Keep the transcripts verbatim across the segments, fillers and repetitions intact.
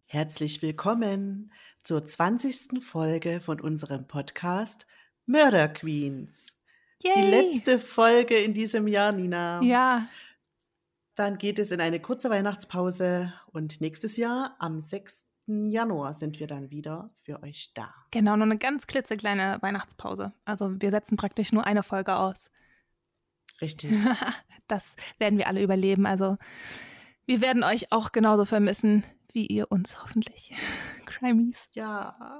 Herzlich willkommen zur zwanzigsten Folge von unserem Podcast Murder Queens. Die Yay! letzte Folge in diesem Jahr, Nina. Ja, Dann geht es in eine kurze Weihnachtspause und nächstes Jahr, am sechsten Januar, sind wir dann wieder für euch da. genau, nur eine ganz klitzekleine Weihnachtspause. Also wir setzen praktisch nur eine Folge aus. Richtig. Das werden wir alle überleben. Also wir werden euch auch genauso vermissen, wie ihr uns hoffentlich. Crimies. Ja.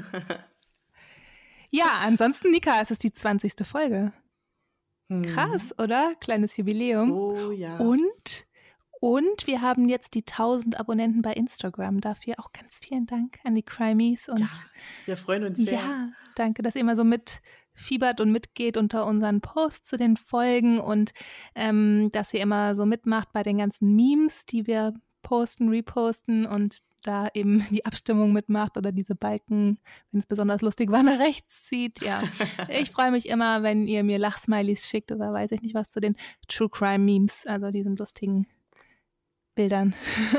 Ja, ansonsten, Nika, es ist die zwanzigste Folge. Hm. Krass, oder? Kleines Jubiläum. Oh ja. Und, und wir haben jetzt die tausend Abonnenten bei Instagram. Dafür auch ganz vielen Dank an die Crimies. Und Ja, wir freuen uns sehr. ja, danke, dass ihr immer so mitfiebert und mitgeht unter unseren Posts zu den Folgen und ähm, dass ihr immer so mitmacht bei den ganzen Memes, die wir posten, reposten und da eben die Abstimmung mitmacht oder diese Balken, wenn es besonders lustig war, nach rechts zieht. Ja, ich freue mich immer, wenn ihr mir Lachsmileys schickt oder weiß ich nicht was zu den True Crime Memes, also diesen lustigen Bildern.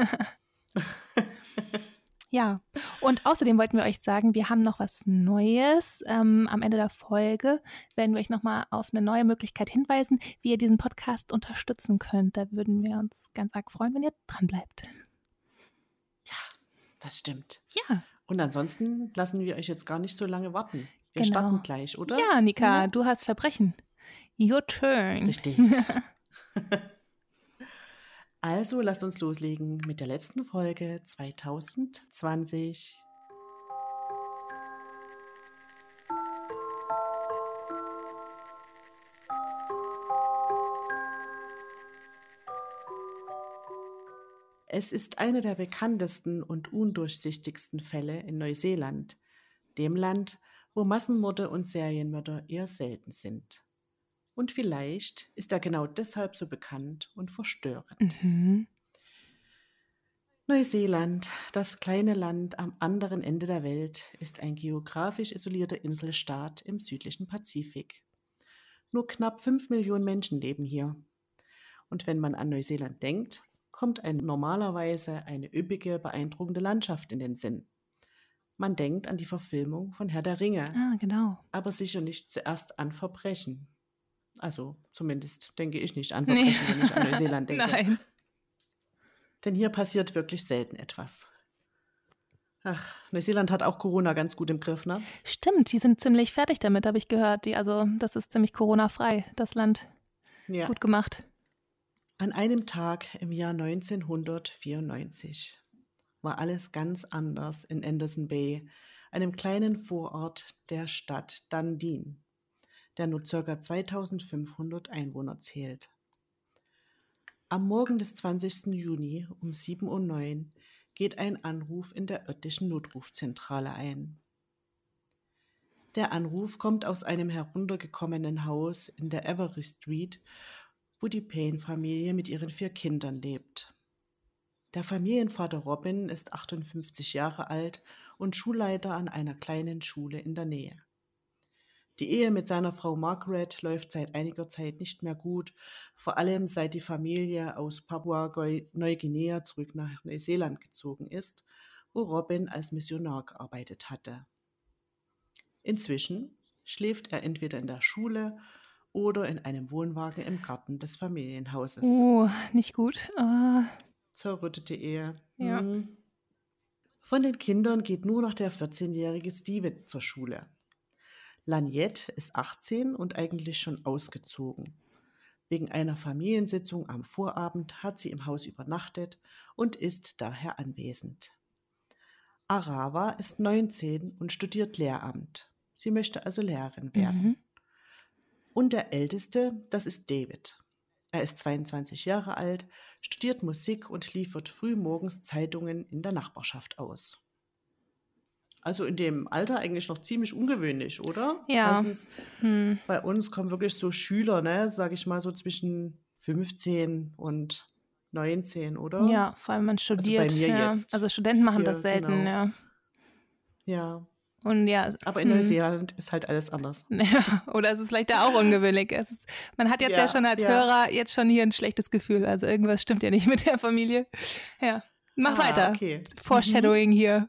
Ja, und außerdem wollten wir euch sagen, wir haben noch was Neues. Ähm, am Ende der Folge werden wir euch nochmal auf eine neue Möglichkeit hinweisen, wie ihr diesen Podcast unterstützen könnt. Da würden wir uns ganz arg freuen, wenn ihr dran bleibt. Ja, das stimmt. Ja, Und ansonsten lassen wir euch jetzt gar nicht so lange warten. Wir Genau. starten gleich, oder? ja, Nika, Ja. du hast Verbrechen. Your turn. Richtig. Also lasst uns loslegen mit der letzten Folge zwanzig zwanzig. Es ist einer der bekanntesten und undurchsichtigsten Fälle in Neuseeland, dem Land, wo Massenmorde und Serienmörder eher selten sind. Und vielleicht ist er genau deshalb so bekannt und verstörend. Mhm. Neuseeland, das kleine Land am anderen Ende der Welt, ist ein geografisch isolierter Inselstaat im südlichen Pazifik. Nur knapp fünf Millionen Menschen leben hier. Und wenn man an Neuseeland denkt, kommt einem normalerweise eine üppige, beeindruckende Landschaft in den Sinn. Man denkt an die Verfilmung von Herr der Ringe, Ah, genau. aber sicher nicht zuerst an Verbrechen. Also zumindest denke ich nicht an Nee. Verbrechen, wenn ich an Neuseeland denke. Nein. Denn hier passiert wirklich selten etwas. Ach, Neuseeland hat auch Corona ganz gut im Griff, ne? Stimmt, die sind ziemlich fertig damit, habe ich gehört. Die, also das ist ziemlich Corona-frei, das Land. Ja. Gut gemacht. An einem Tag im Jahr neunzehnhundertvierundneunzig war alles ganz anders in Anderson Bay, einem kleinen Vorort der Stadt Dundee, der nur ca. zweitausendfünfhundert Einwohner zählt. Am Morgen des zwanzigsten Juni um sieben Uhr neun geht ein Anruf in der örtlichen Notrufzentrale ein. Der Anruf kommt aus einem heruntergekommenen Haus in der Avery Street, wo die Payne-Familie mit ihren vier Kindern lebt. Der Familienvater Robin ist achtundfünfzig Jahre alt und Schulleiter an einer kleinen Schule in der Nähe. Die Ehe mit seiner Frau Margaret läuft seit einiger Zeit nicht mehr gut, vor allem seit die Familie aus Papua-Neuguinea zurück nach Neuseeland gezogen ist, wo Robin als Missionar gearbeitet hatte. Inzwischen schläft er entweder in der Schule oder in einem Wohnwagen im Garten des Familienhauses. Oh, nicht gut. Uh, Zerrüttete Ehe. Ja. Hm. Von den Kindern geht nur noch der vierzehnjährige Steven zur Schule. Lynette ist achtzehn und eigentlich schon ausgezogen. Wegen einer Familiensitzung am Vorabend hat sie im Haus übernachtet und ist daher anwesend. Arawa ist neunzehn und studiert Lehramt. Sie möchte also Lehrerin werden. mhm. Und der Älteste, das ist David. Er ist zweiundzwanzig Jahre alt, studiert Musik und liefert frühmorgens Zeitungen in der Nachbarschaft aus. Also in dem Alter eigentlich noch ziemlich ungewöhnlich, oder? Ja. Meistens Hm. bei uns kommen wirklich so Schüler, ne, sage ich mal so zwischen fünfzehn und neunzehn, oder? Ja, vor allem man studiert. mir ja. jetzt. Also Studenten machen Hier, das selten, genau. ja. Ja, Und ja. aber in hm. Neuseeland ist halt alles anders. Ja, oder es ist vielleicht da auch ungewöhnlich. Es ist, man hat jetzt ja, Ja, schon als ja. Hörer jetzt schon hier ein schlechtes Gefühl. Also irgendwas stimmt ja nicht mit der Familie. Ja. Mach Ah, weiter. okay. Foreshadowing hier.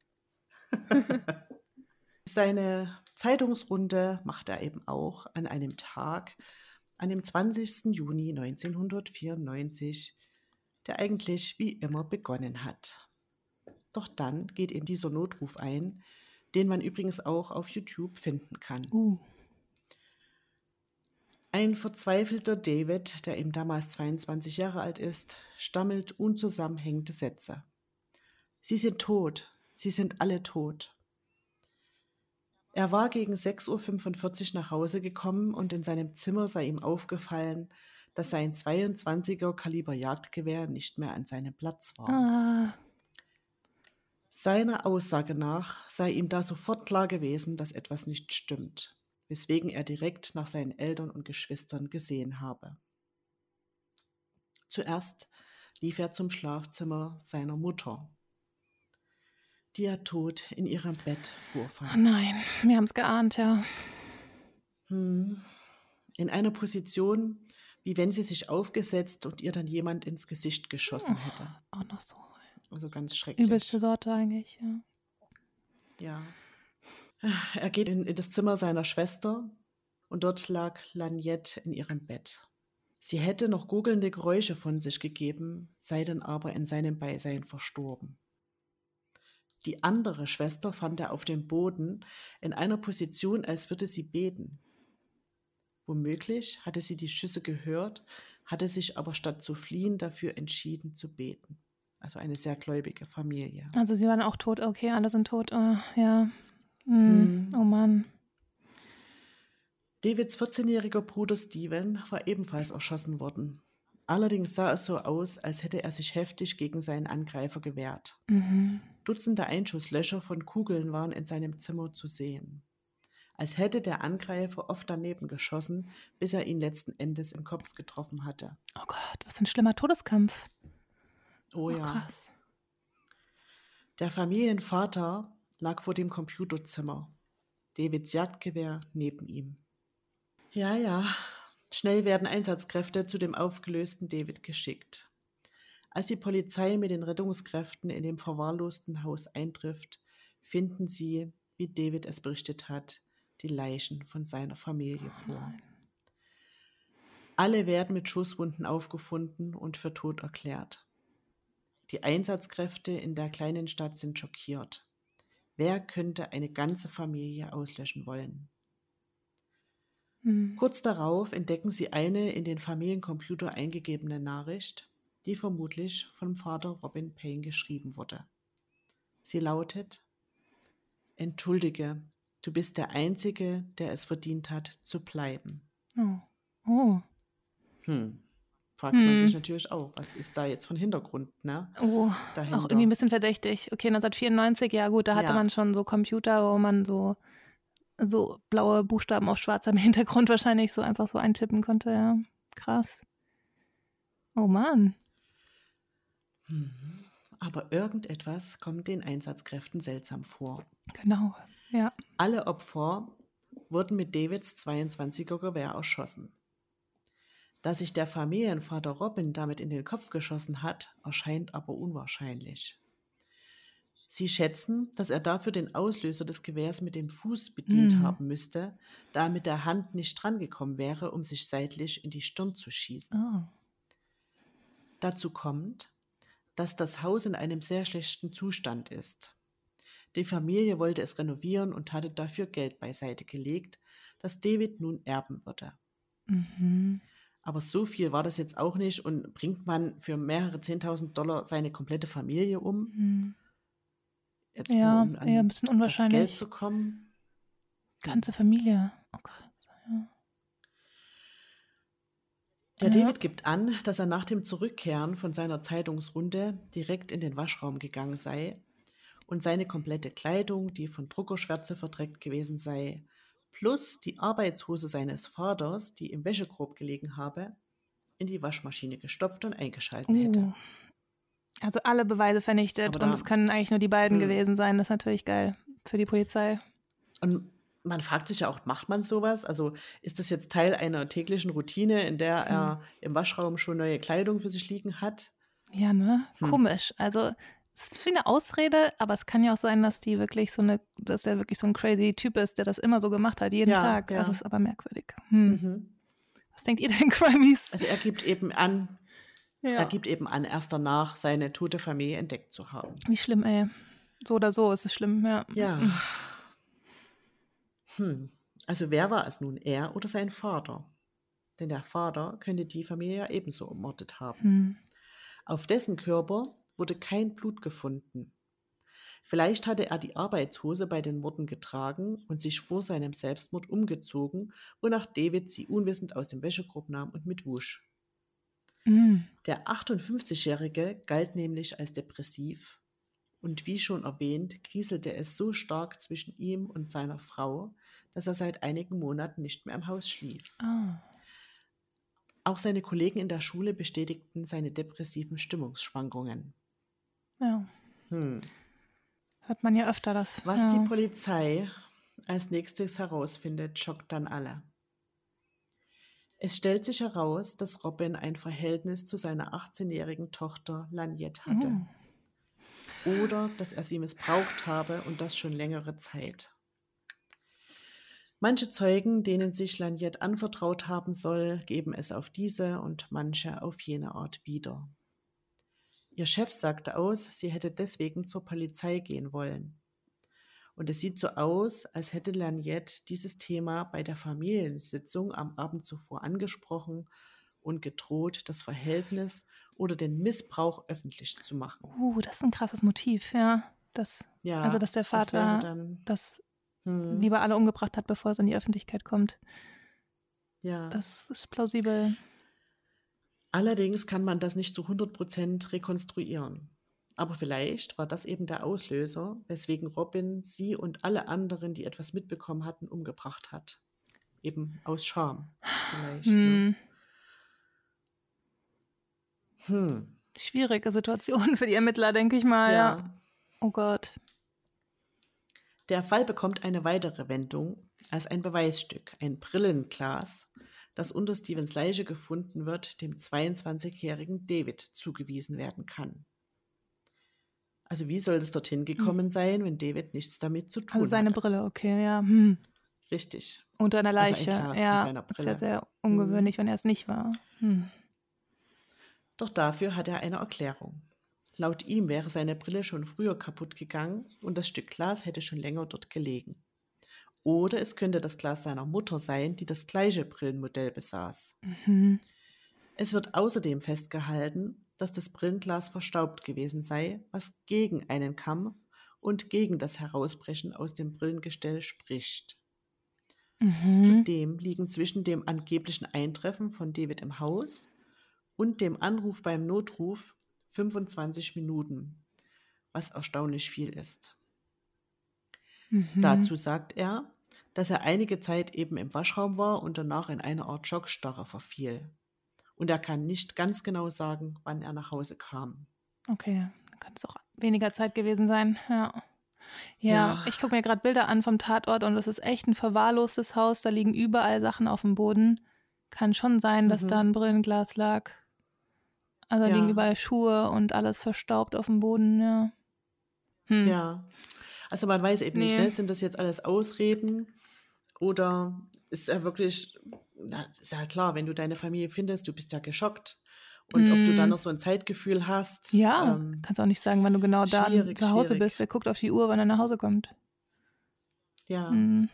Seine Zeitungsrunde macht er eben auch an einem Tag, an dem zwanzigsten Juni neunzehnhundertvierundneunzig, der eigentlich wie immer begonnen hat. Doch dann geht ihm dieser Notruf ein, den man übrigens auch auf YouTube finden kann. Uh. Ein verzweifelter David, der eben damals zweiundzwanzig Jahre alt ist, stammelt unzusammenhängende Sätze. Sie sind tot, sie sind alle tot. Er war gegen sechs Uhr fünfundvierzig nach Hause gekommen und in seinem Zimmer sei ihm aufgefallen, dass sein zweiundzwanziger Kaliber Jagdgewehr nicht mehr an seinem Platz war. Ah. Seiner Aussage nach sei ihm da sofort klar gewesen, dass etwas nicht stimmt, weswegen er direkt nach seinen Eltern und Geschwistern gesehen habe. Zuerst lief er zum Schlafzimmer seiner Mutter, die er tot in ihrem Bett vorfand. Oh nein, wir haben es geahnt, ja. Hm. In einer Position, wie wenn sie sich aufgesetzt und ihr dann jemand ins Gesicht geschossen hätte. Auch noch so. Also ganz schrecklich. Übelste Sorte eigentlich, Ja. ja. Er geht in, in das Zimmer seiner Schwester und dort lag Laniette in ihrem Bett. Sie hätte noch gurgelnde Geräusche von sich gegeben, sei dann aber in seinem Beisein verstorben. Die andere Schwester fand er auf dem Boden in einer Position, als würde sie beten. Womöglich hatte sie die Schüsse gehört, hatte sich aber statt zu fliehen dafür entschieden zu beten. Also eine sehr gläubige Familie. Also sie waren auch tot, okay, alle sind tot, oh, ja. Hm. Hm. Oh Mann. Davids vierzehnjähriger Bruder Steven war ebenfalls erschossen worden. Allerdings sah es so aus, als hätte er sich heftig gegen seinen Angreifer gewehrt. Mhm. Dutzende Einschusslöcher von Kugeln waren in seinem Zimmer zu sehen. Als hätte der Angreifer oft daneben geschossen, bis er ihn letzten Endes im Kopf getroffen hatte. Oh Gott, was für ein schlimmer Todeskampf. Oh, Oh, ja. krass. Der Familienvater lag vor dem Computerzimmer. Davids Jagdgewehr neben ihm. Ja, ja, schnell werden Einsatzkräfte zu dem aufgelösten David geschickt. Als die Polizei mit den Rettungskräften in dem verwahrlosten Haus eintrifft, finden sie, wie David es berichtet hat, die Leichen von seiner Familie vor. Alle werden mit Schusswunden aufgefunden und für tot erklärt. Die Einsatzkräfte in der kleinen Stadt sind schockiert. Wer könnte eine ganze Familie auslöschen wollen? Hm. Kurz darauf entdecken sie eine in den Familiencomputer eingegebene Nachricht, die vermutlich vom Vater Robin Payne geschrieben wurde. Sie lautet: Entschuldige, du bist der Einzige, der es verdient hat, zu bleiben. Oh. Oh. Hm. Fragt man sich Hm. natürlich auch, was ist da jetzt von Hintergrund, ne? Oh, Dahinter. auch irgendwie ein bisschen verdächtig. Okay, neunzehnhundertvierundneunzig, ja gut, da hatte Ja. man schon so Computer, wo man so, so blaue Buchstaben auf schwarzem Hintergrund wahrscheinlich so einfach so eintippen konnte, ja. Krass. Oh Mann. Mhm. Aber irgendetwas kommt den Einsatzkräften seltsam vor. Genau, ja. Alle Opfer wurden mit Davids zweiundzwanziger Gewehr erschossen. Dass sich der Familienvater Robin damit in den Kopf geschossen hat, erscheint aber unwahrscheinlich. Sie schätzen, dass er dafür den Auslöser des Gewehrs mit dem Fuß bedient Hm. haben müsste, da er mit der Hand nicht drangekommen wäre, um sich seitlich in die Stirn zu schießen. Oh. Dazu kommt, dass das Haus in einem sehr schlechten Zustand ist. Die Familie wollte es renovieren und hatte dafür Geld beiseite gelegt, das David nun erben würde. Mhm. Aber so viel war das jetzt auch nicht und bringt man für mehrere zehntausend Dollar seine komplette Familie um? Hm. Jetzt Ja, nur um an eher ein bisschen das unwahrscheinlich. Geld zu kommen? Ganze Familie. Oh Gott. Ja. Der Ja. David gibt an, dass er nach dem Zurückkehren von seiner Zeitungsrunde direkt in den Waschraum gegangen sei und seine komplette Kleidung, die von Druckerschwärze verdreckt gewesen sei, plus die Arbeitshose seines Vaters, die im Wäschekorb gelegen habe, in die Waschmaschine gestopft und eingeschalten hätte. Uh. Also alle Beweise vernichtet Aber und da- es können eigentlich nur die beiden Hm. gewesen sein. Das ist natürlich geil für die Polizei. Und man fragt sich ja auch, macht man sowas? Also ist das jetzt Teil einer täglichen Routine, in der er im Waschraum schon neue Kleidung für sich liegen hat? Ja, ne? Hm. Komisch. Also, es ist wie eine Ausrede, aber es kann ja auch sein, dass die wirklich so eine, dass er wirklich so ein crazy Typ ist, der das immer so gemacht hat, jeden Ja, Tag. Also, es ja. ist aber merkwürdig. Hm. Mhm. Was denkt ihr denn, Crimies? Also er gibt eben an, er Ja. gibt eben an, erst danach seine tote Familie entdeckt zu haben. Wie schlimm, ey. So oder so ist es schlimm, ja. Ja. Hm. Also wer war es nun, er oder sein Vater? Denn der Vater könnte die Familie ja ebenso ermordet haben. Hm. Auf dessen Körper wurde kein Blut gefunden. Vielleicht hatte er die Arbeitshose bei den Morden getragen und sich vor seinem Selbstmord umgezogen, wonach David sie unwissend aus dem Wäschekorb nahm und mitwusch. Hm. Der achtundfünfzigjährige galt nämlich als depressiv und wie schon erwähnt, kriselte es so stark zwischen ihm und seiner Frau, dass er seit einigen Monaten nicht mehr im Haus schlief. Ah. Auch seine Kollegen in der Schule bestätigten seine depressiven Stimmungsschwankungen. Ja. Hm. Hört man ja öfter das. Was die Ja. Polizei als nächstes herausfindet, schockt dann alle. Es stellt sich heraus, dass Robin ein Verhältnis zu seiner achtzehnjährigen Tochter Laniette hatte. Mhm. Oder dass er sie missbraucht habe und das schon längere Zeit. Manche Zeugen, denen sich Laniette anvertraut haben soll, geben es auf diese und manche auf jene Art wieder. Ihr Chef sagte aus, sie hätte deswegen zur Polizei gehen wollen. Und es sieht so aus, als hätte Laniette dieses Thema bei der Familiensitzung am Abend zuvor angesprochen und gedroht, das Verhältnis oder den Missbrauch öffentlich zu machen. Uh, das ist ein krasses Motiv, ja. Das, Ja, also, dass der das wäre Vater dann, das hm, lieber alle umgebracht hat, bevor es in die Öffentlichkeit kommt. ja. Das ist plausibel. Allerdings kann man das nicht zu hundert Prozent rekonstruieren. Aber vielleicht war das eben der Auslöser, weswegen Robin sie und alle anderen, die etwas mitbekommen hatten, umgebracht hat. Eben aus Scham vielleicht. Ne? Hm. Hm. Schwierige Situation für die Ermittler, denke ich mal, ja. Ja. Oh Gott. Der Fall bekommt eine weitere Wendung, als ein Beweisstück, ein Brillenglas, das unter Stevens Leiche gefunden wird, dem zweiundzwanzigjährigen David zugewiesen werden kann. Also wie soll es dorthin gekommen sein, wenn David nichts damit zu tun Also seine hatte? Brille, okay, ja. Hm. Richtig. Unter einer Also ein Leiche, Glas von ja. seiner Ist ja Brille. sehr ungewöhnlich, wenn er es nicht war. Hm. Doch dafür hat er eine Erklärung. Laut ihm wäre seine Brille schon früher kaputt gegangen und das Stück Glas hätte schon länger dort gelegen. Oder es könnte das Glas seiner Mutter sein, die das gleiche Brillenmodell besaß. Mhm. Es wird außerdem festgehalten, dass das Brillenglas verstaubt gewesen sei, was gegen einen Kampf und gegen das Herausbrechen aus dem Brillengestell spricht. Mhm. Zudem liegen zwischen dem angeblichen Eintreffen von David im Haus und dem Anruf beim Notruf fünfundzwanzig Minuten, was erstaunlich viel ist. Mhm. Dazu sagt er, dass er einige Zeit eben im Waschraum war und danach in eine Art Schockstarre verfiel. Und er kann nicht ganz genau sagen, wann er nach Hause kam. Okay, dann kann es auch weniger Zeit gewesen sein, ja. Ja, Ja. ich gucke mir gerade Bilder an vom Tatort und das ist echt ein verwahrlostes Haus. Da liegen überall Sachen auf dem Boden. Kann schon sein, dass Mhm. da ein Brillenglas lag. Also da liegen Ja. überall Schuhe und alles verstaubt auf dem Boden, ja. Hm. Ja. Also man weiß eben nicht, Nee. ne? Sind das jetzt alles Ausreden oder ist er wirklich, na, ist ja klar, wenn du deine Familie findest, du bist ja geschockt. Und ob du dann Mm. noch so ein Zeitgefühl hast, Ja, ähm, kannst auch nicht sagen, wann du genau da schwierig, zu Hause schwierig. bist. Wer guckt auf die Uhr, wann er nach Hause kommt? Ja. Hm.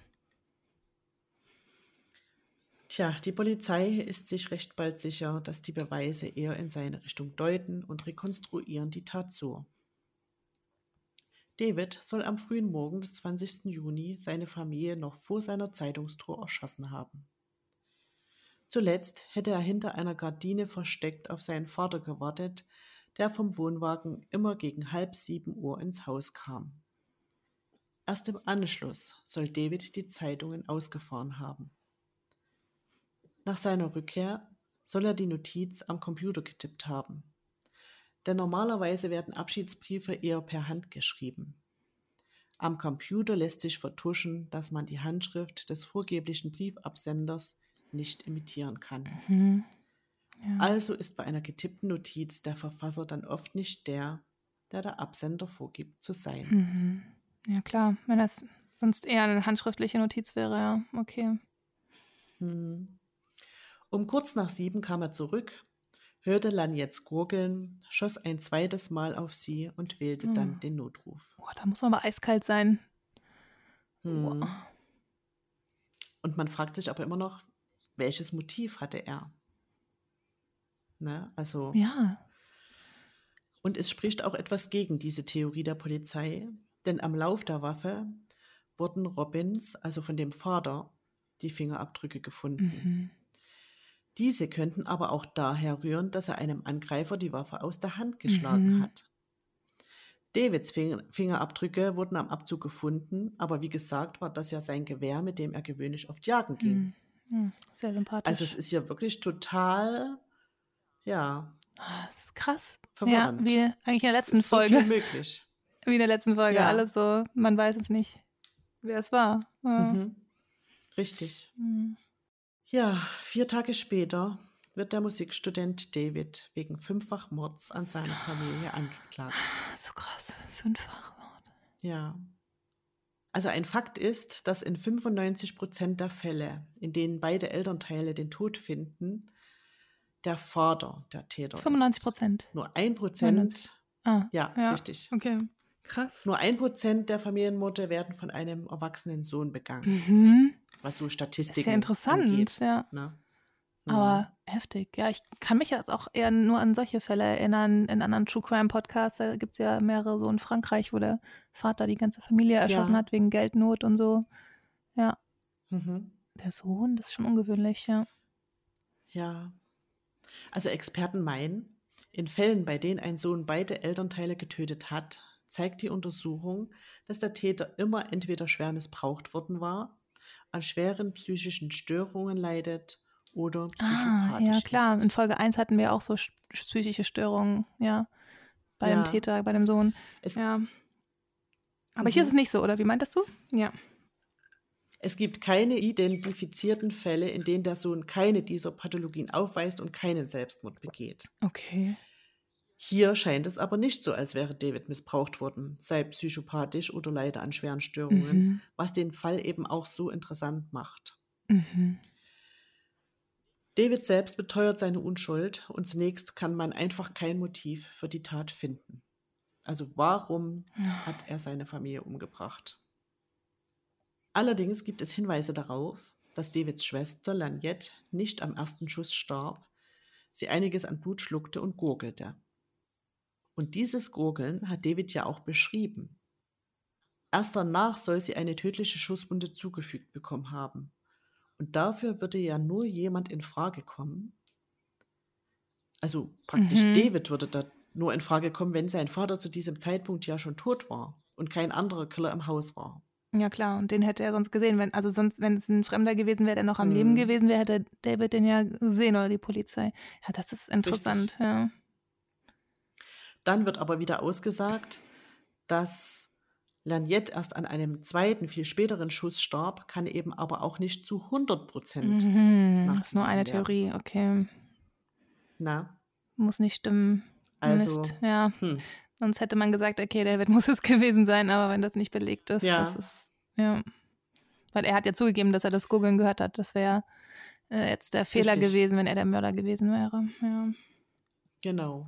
Tja, die Polizei ist sich recht bald sicher, dass die Beweise eher in seine Richtung deuten und rekonstruieren die Tat so. David soll am frühen Morgen des zwanzigsten Juni seine Familie noch vor seiner Zeitungstour erschossen haben. Zuletzt hätte er hinter einer Gardine versteckt auf seinen Vater gewartet, der vom Wohnwagen immer gegen halb sieben Uhr ins Haus kam. Erst im Anschluss soll David die Zeitungen ausgefahren haben. Nach seiner Rückkehr soll er die Notiz am Computer getippt haben. Denn normalerweise werden Abschiedsbriefe eher per Hand geschrieben. Am Computer lässt sich vertuschen, dass man die Handschrift des vorgeblichen Briefabsenders nicht imitieren kann. Mhm. Ja. Also ist bei einer getippten Notiz der Verfasser dann oft nicht der, der der Absender vorgibt zu sein. Mhm. Ja, klar. Wenn das sonst eher eine handschriftliche Notiz wäre, ja. Okay. Hm. Um kurz nach sieben kam er zurück, hörte Lagnettes Gurgeln, schoss ein zweites Mal auf sie und wählte Hm. dann den Notruf. Boah, da muss man aber eiskalt sein. Boah. Hm. Und man fragt sich aber immer noch, welches Motiv hatte er? Ne? Also, Ja. und es spricht auch etwas gegen diese Theorie der Polizei, denn am Lauf der Waffe wurden Robins, also von dem Vater, die Fingerabdrücke gefunden. Mhm. Diese könnten aber auch daher rühren, dass er einem Angreifer die Waffe aus der Hand geschlagen Mhm. hat. Davids Finger- Fingerabdrücke wurden am Abzug gefunden, aber wie gesagt war das ja sein Gewehr, mit dem er gewöhnlich oft jagen ging. Hm. Hm. Sehr Also sympathisch. es ist ja wirklich total, ja, Ah, das ist krass. Ja, verwirrend. wie eigentlich in der Es letzten ist so Folge. viel möglich. Wie in der letzten Folge. Ja, Alles so, man weiß es nicht, wer es war. Ja. mhm. Richtig. Hm. Ja, vier Tage später wird der Musikstudent David wegen Fünffachmords an seiner Familie angeklagt. So krass. Fünffach Mord. Ja. Also ein Fakt ist, dass in fünfundneunzig Prozent der Fälle, in denen beide Elternteile den Tod finden, der Vater der Täter fünfundneunzig ist. Prozent. Nur ein neunundneunzig. Prozent, Ah, ja, ja. richtig. Okay. Krass. Nur ein Prozent der Familienmorde werden von einem erwachsenen Sohn begangen, Mhm. was so Ist ja Statistiken interessant, angeht. ja. Ne? Aber Mhm. heftig. Ja, ich kann mich jetzt auch eher nur an solche Fälle erinnern. In anderen True Crime Podcasts, da gibt es ja mehrere so in Frankreich, wo der Vater die ganze Familie erschossen Ja. hat wegen Geldnot und so. Ja, Mhm. der Sohn, das ist schon ungewöhnlich, ja. Ja. Also Experten meinen, in Fällen, bei denen ein Sohn beide Elternteile getötet hat, zeigt die Untersuchung, dass der Täter immer entweder schwer missbraucht worden war, an schweren psychischen Störungen leidet oder Ah, ja, psychopathisch klar. In ist. Folge eins hatten wir auch so sch- psychische Störungen, ja, bei dem Ja, Täter, bei dem Sohn. es, Ja. Aber hier ist es mhm. nicht so, oder wie meintest du? Ja. Es gibt keine identifizierten Fälle, in denen der Sohn keine dieser Pathologien aufweist und keinen Selbstmord begeht. Okay. Hier scheint es aber nicht so, als wäre David missbraucht worden, sei psychopathisch oder leide an schweren Störungen, Mhm. was den Fall eben auch so interessant macht. Mhm. David selbst beteuert seine Unschuld und zunächst kann man einfach kein Motiv für die Tat finden. Also warum hat er seine Familie umgebracht? Allerdings gibt es Hinweise darauf, dass Davids Schwester Lynette nicht am ersten Schuss starb, sie einiges an Blut schluckte und gurgelte. Und dieses Gurgeln hat David ja auch beschrieben. Erst danach soll sie eine tödliche Schusswunde zugefügt bekommen haben. Und dafür würde ja nur jemand in Frage kommen. Also praktisch Mhm. David würde da nur in Frage kommen, wenn sein Vater zu diesem Zeitpunkt ja schon tot war und kein anderer Killer im Haus war. Ja, klar. Und den hätte er sonst gesehen. Wenn, also sonst, wenn es ein Fremder gewesen wäre, der noch am Leben Hm, gewesen wäre, hätte David den ja gesehen oder die Polizei. Ja, das ist interessant, richtig. ja. Dann wird aber wieder ausgesagt, dass Lynette erst an einem zweiten, viel späteren Schuss starb, kann eben aber auch nicht zu hundert Prozent Mhm. Das ist nur eine nachgewiesen werden. Theorie, okay. Na, Muss nicht stimmen. also, Mist, ja. hm, Sonst hätte man gesagt, okay, David muss es gewesen sein, aber wenn das nicht belegt ist, das ja, ist, ja. Weil er hat ja zugegeben, dass er das Googeln gehört hat. Das wäre äh, jetzt der Fehler richtig, gewesen, wenn er der Mörder gewesen wäre. Ja. genau.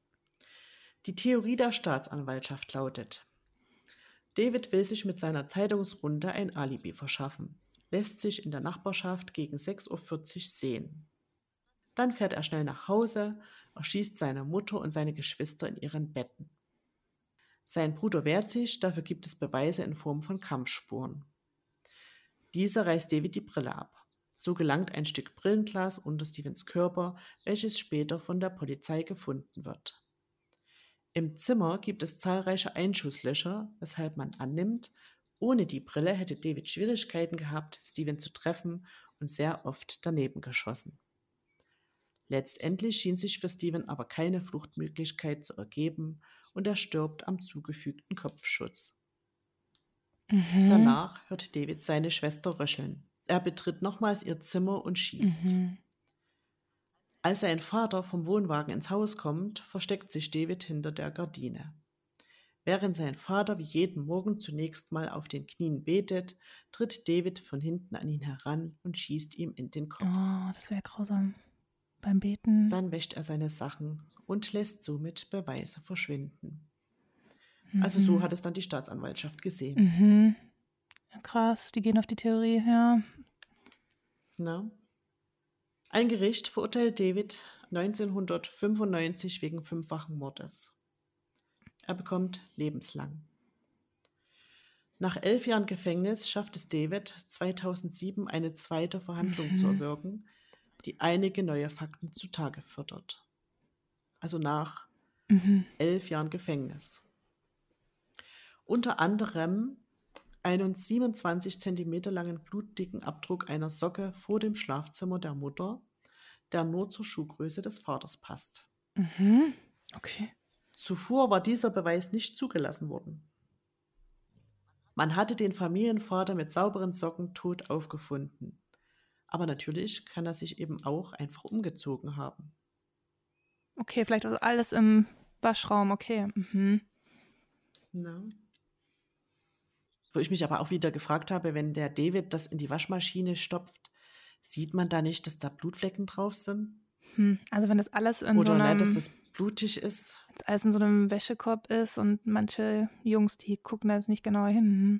Die Theorie der Staatsanwaltschaft lautet: David will sich mit seiner Zeitungsrunde ein Alibi verschaffen, lässt sich in der Nachbarschaft gegen sechs Uhr vierzig sehen. Dann fährt er schnell nach Hause, erschießt seine Mutter und seine Geschwister in ihren Betten. Sein Bruder wehrt sich, dafür gibt es Beweise in Form von Kampfspuren. Dieser reißt David die Brille ab. So gelangt ein Stück Brillenglas unter Stevens Körper, welches später von der Polizei gefunden wird. Im Zimmer gibt es zahlreiche Einschusslöcher, weshalb man annimmt, ohne die Brille hätte David Schwierigkeiten gehabt, Steven zu treffen und sehr oft daneben geschossen. Letztendlich schien sich für Steven aber keine Fluchtmöglichkeit zu ergeben und er stirbt am zugefügten Kopfschuss. Mhm. Danach hört David seine Schwester röcheln. Er betritt nochmals ihr Zimmer und schießt. Mhm. Als sein Vater vom Wohnwagen ins Haus kommt, versteckt sich David hinter der Gardine. Während sein Vater wie jeden Morgen zunächst mal auf den Knien betet, tritt David von hinten an ihn heran und schießt ihm in den Kopf. Oh, das wäre grausam. Beim Beten. Dann wäscht er seine Sachen und lässt somit Beweise verschwinden. Mhm. Also so hat es dann die Staatsanwaltschaft gesehen. Mhm. Ja, krass, die gehen auf die Theorie, ja. Na? Ein Gericht verurteilt David neunzehnhundertfünfundneunzig wegen fünffachen Mordes. Er bekommt lebenslang. Nach elf Jahren Gefängnis schafft es David zweitausendsieben eine zweite Verhandlung Mhm. zu erwirken, die einige neue Fakten zutage fördert. Also nach Mhm. elf Jahren Gefängnis. Unter anderem einen siebenundzwanzig Zentimeter langen blutdicken Abdruck einer Socke vor dem Schlafzimmer der Mutter, der nur zur Schuhgröße des Vaters passt. Mhm. Okay. Zuvor war dieser Beweis nicht zugelassen worden. Man hatte den Familienvater mit sauberen Socken tot aufgefunden. Aber natürlich kann er sich eben auch einfach umgezogen haben. Okay, vielleicht also alles im Waschraum, okay. Mhm. Na? Wo ich mich aber auch wieder gefragt habe, wenn der David das in die Waschmaschine stopft, sieht man da nicht, dass da Blutflecken drauf sind? Hm. Also wenn das alles in so Oder ne, dass einem, das blutig ist? wenn das alles in so einem Wäschekorb ist und manche Jungs, die gucken da jetzt nicht genauer hin.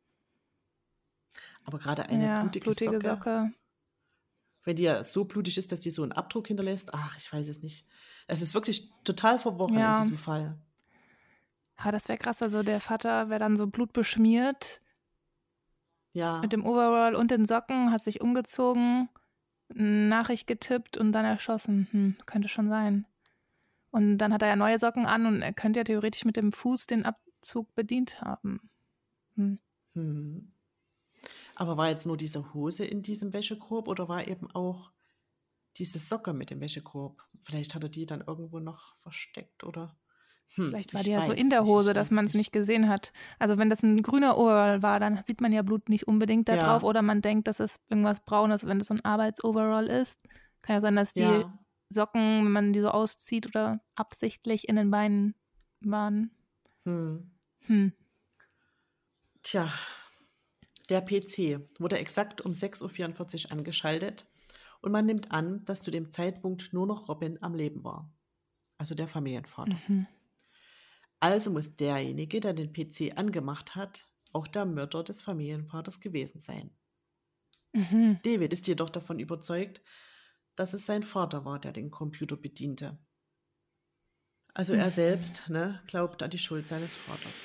Aber gerade Hm. eine Ja, blutige, blutige Socke, Socke. wenn die ja so blutig ist, dass die so einen Abdruck hinterlässt, ach, ich weiß es nicht. Es ist wirklich total verworren in Ja, diesem Fall. ja, das wäre krass. Also der Vater wäre dann so blutbeschmiert Ja, mit dem Overall und den Socken, hat sich umgezogen, eine Nachricht getippt und dann erschossen. Hm, könnte schon sein. Und dann hat er ja neue Socken an und er könnte ja theoretisch mit dem Fuß den Abzug bedient haben. Hm. hm. Aber war jetzt nur diese Hose in diesem Wäschekorb oder war eben auch diese Socke mit dem Wäschekorb? Vielleicht hat er die dann irgendwo noch versteckt oder? Hm, Vielleicht war ich die ja so weiß in es der nicht, Hose, ich dass weiß man es es nicht nicht. gesehen hat. Also wenn das ein grüner Overall war, dann sieht man ja Blut nicht unbedingt da drauf Ja, oder man denkt, das ist irgendwas Braunes, wenn das so ein Arbeitsoverall ist. Kann ja sein, dass die ja. Socken, wenn man die so auszieht oder absichtlich in den Beinen waren. Hm. Hm. Tja, der P C wurde exakt um sechs Uhr vierundvierzig angeschaltet und man nimmt an, dass zu dem Zeitpunkt nur noch Robin am Leben war, also der Familienvater. Mhm. Also muss derjenige, der den P C angemacht hat, auch der Mörder des Familienvaters gewesen sein. Mhm. David ist jedoch davon überzeugt, dass es sein Vater war, der den Computer bediente. Also er Mhm. selbst ne, glaubt an die Schuld seines Vaters.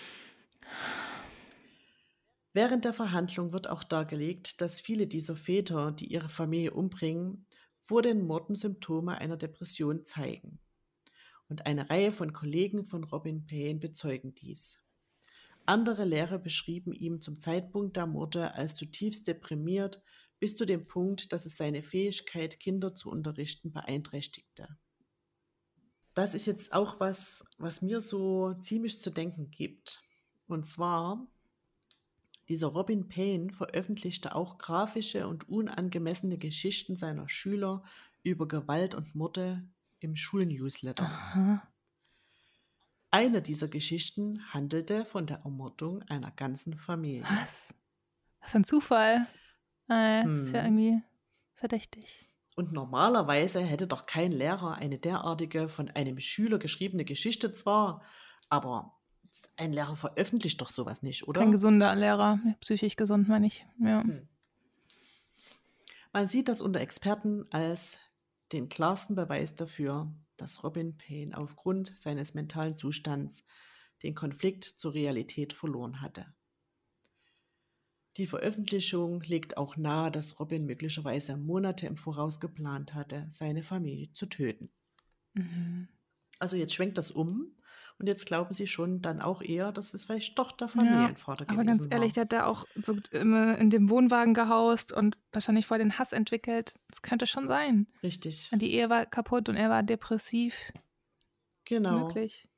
Während der Verhandlung wird auch dargelegt, dass viele dieser Väter, die ihre Familie umbringen, vor den Morden Symptome einer Depression zeigen. Und eine Reihe von Kollegen von Robin Payne bezeugen dies. Andere Lehrer beschrieben ihn zum Zeitpunkt der Morde als zutiefst deprimiert, bis zu dem Punkt, dass es seine Fähigkeit, Kinder zu unterrichten, beeinträchtigte. Das ist jetzt auch was, was mir so ziemlich zu denken gibt. Und zwar, dieser Robin Payne veröffentlichte auch grafische und unangemessene Geschichten seiner Schüler über Gewalt und Morde im Schulnewsletter. Aha. Eine dieser Geschichten handelte von der Ermordung einer ganzen Familie. Was? Das ist ein Zufall. Äh, das ist ja Hm. irgendwie verdächtig. Und normalerweise hätte doch kein Lehrer eine derartige von einem Schüler geschriebene Geschichte zwar, aber ein Lehrer veröffentlicht doch sowas nicht, Kein oder? gesunder Lehrer. Psychisch gesund, meine ich. Ja. Hm. Man sieht das unter Experten als den klarsten Beweis dafür, dass Robin Payne aufgrund seines mentalen Zustands den Konflikt zur Realität verloren hatte. Die Veröffentlichung legt auch nahe, dass Robin möglicherweise Monate im Voraus geplant hatte, seine Familie zu töten. Mhm. Also jetzt schwenkt das um und jetzt glauben sie schon dann auch eher, dass es vielleicht doch der Ja, Familienvater aber ganz gewesen ehrlich, der war. hat da auch so immer in dem Wohnwagen gehaust und wahrscheinlich voll den Hass entwickelt. Das könnte schon sein. Richtig, Die Ehe war kaputt und er war depressiv. genau. Möglich.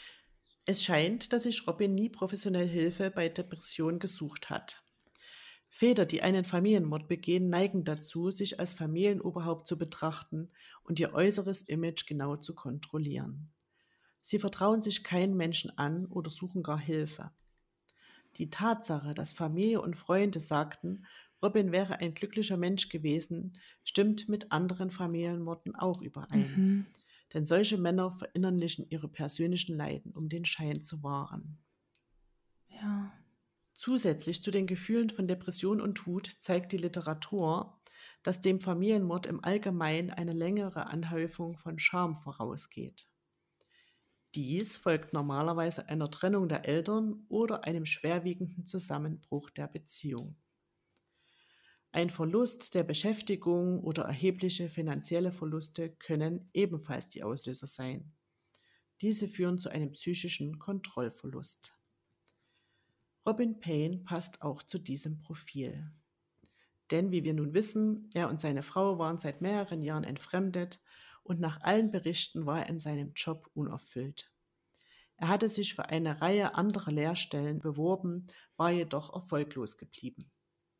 Es scheint, dass sich Robin nie professionell Hilfe bei Depressionen gesucht hat. Väter, die einen Familienmord begehen, neigen dazu, sich als Familienoberhaupt zu betrachten und ihr äußeres Image genau zu kontrollieren. Sie vertrauen sich keinen Menschen an oder suchen gar Hilfe. Die Tatsache, dass Familie und Freunde sagten, Robin wäre ein glücklicher Mensch gewesen, stimmt mit anderen Familienmorden auch überein. Mhm. Denn solche Männer verinnerlichen ihre persönlichen Leiden, um den Schein zu wahren. Ja. Zusätzlich zu den Gefühlen von Depression und Wut zeigt die Literatur, dass dem Familienmord im Allgemeinen eine längere Anhäufung von Scham vorausgeht. Dies folgt normalerweise einer Trennung der Eltern oder einem schwerwiegenden Zusammenbruch der Beziehung. Ein Verlust der Beschäftigung oder erhebliche finanzielle Verluste können ebenfalls die Auslöser sein. Diese führen zu einem psychischen Kontrollverlust. Robin Payne passt auch zu diesem Profil. Denn wie wir nun wissen, er und seine Frau waren seit mehreren Jahren entfremdet und nach allen Berichten war er in seinem Job unerfüllt. Er hatte sich für eine Reihe anderer Lehrstellen beworben, war jedoch erfolglos geblieben.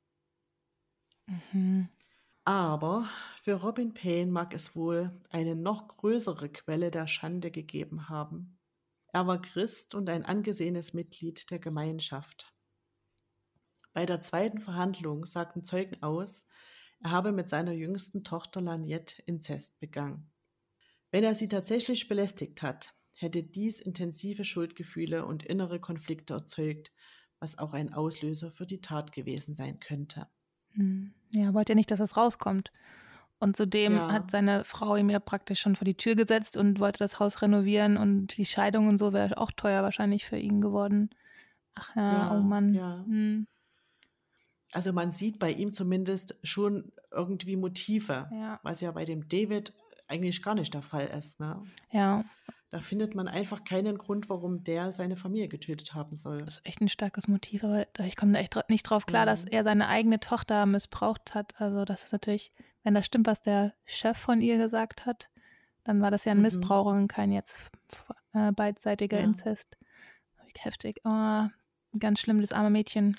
Mhm. Aber für Robin Payne mag es wohl eine noch größere Quelle der Schande gegeben haben. Er war Christ und ein angesehenes Mitglied der Gemeinschaft. Bei der zweiten Verhandlung sagten Zeugen aus, er habe mit seiner jüngsten Tochter Lynette Inzest begangen. Wenn er sie tatsächlich belästigt hat, hätte dies intensive Schuldgefühle und innere Konflikte erzeugt, was auch ein Auslöser für die Tat gewesen sein könnte. Hm. Ja, wollte ja nicht, dass es rauskommt. Und zudem Ja. hat seine Frau ihm ja praktisch schon vor die Tür gesetzt und wollte das Haus renovieren und die Scheidung und so wäre auch teuer wahrscheinlich für ihn geworden. Ach ja, Ja, oh Mann. ja. Hm. Also man sieht bei ihm zumindest schon irgendwie Motive, Ja. was ja bei dem David eigentlich gar nicht der Fall ist. Ne? Ja, Da findet man einfach keinen Grund, warum der seine Familie getötet haben soll. das ist echt ein starkes Motiv, aber da- ich komme da echt dra- nicht drauf klar, dass Mhm. er seine eigene Tochter missbraucht hat. Also das ist natürlich, wenn das stimmt, was der Chef von ihr gesagt hat, dann war das ja ein Mhm. Missbrauch und kein jetzt äh, beidseitiger Ja. Inzest. Heftig. Oh, ganz schlimm, das arme Mädchen.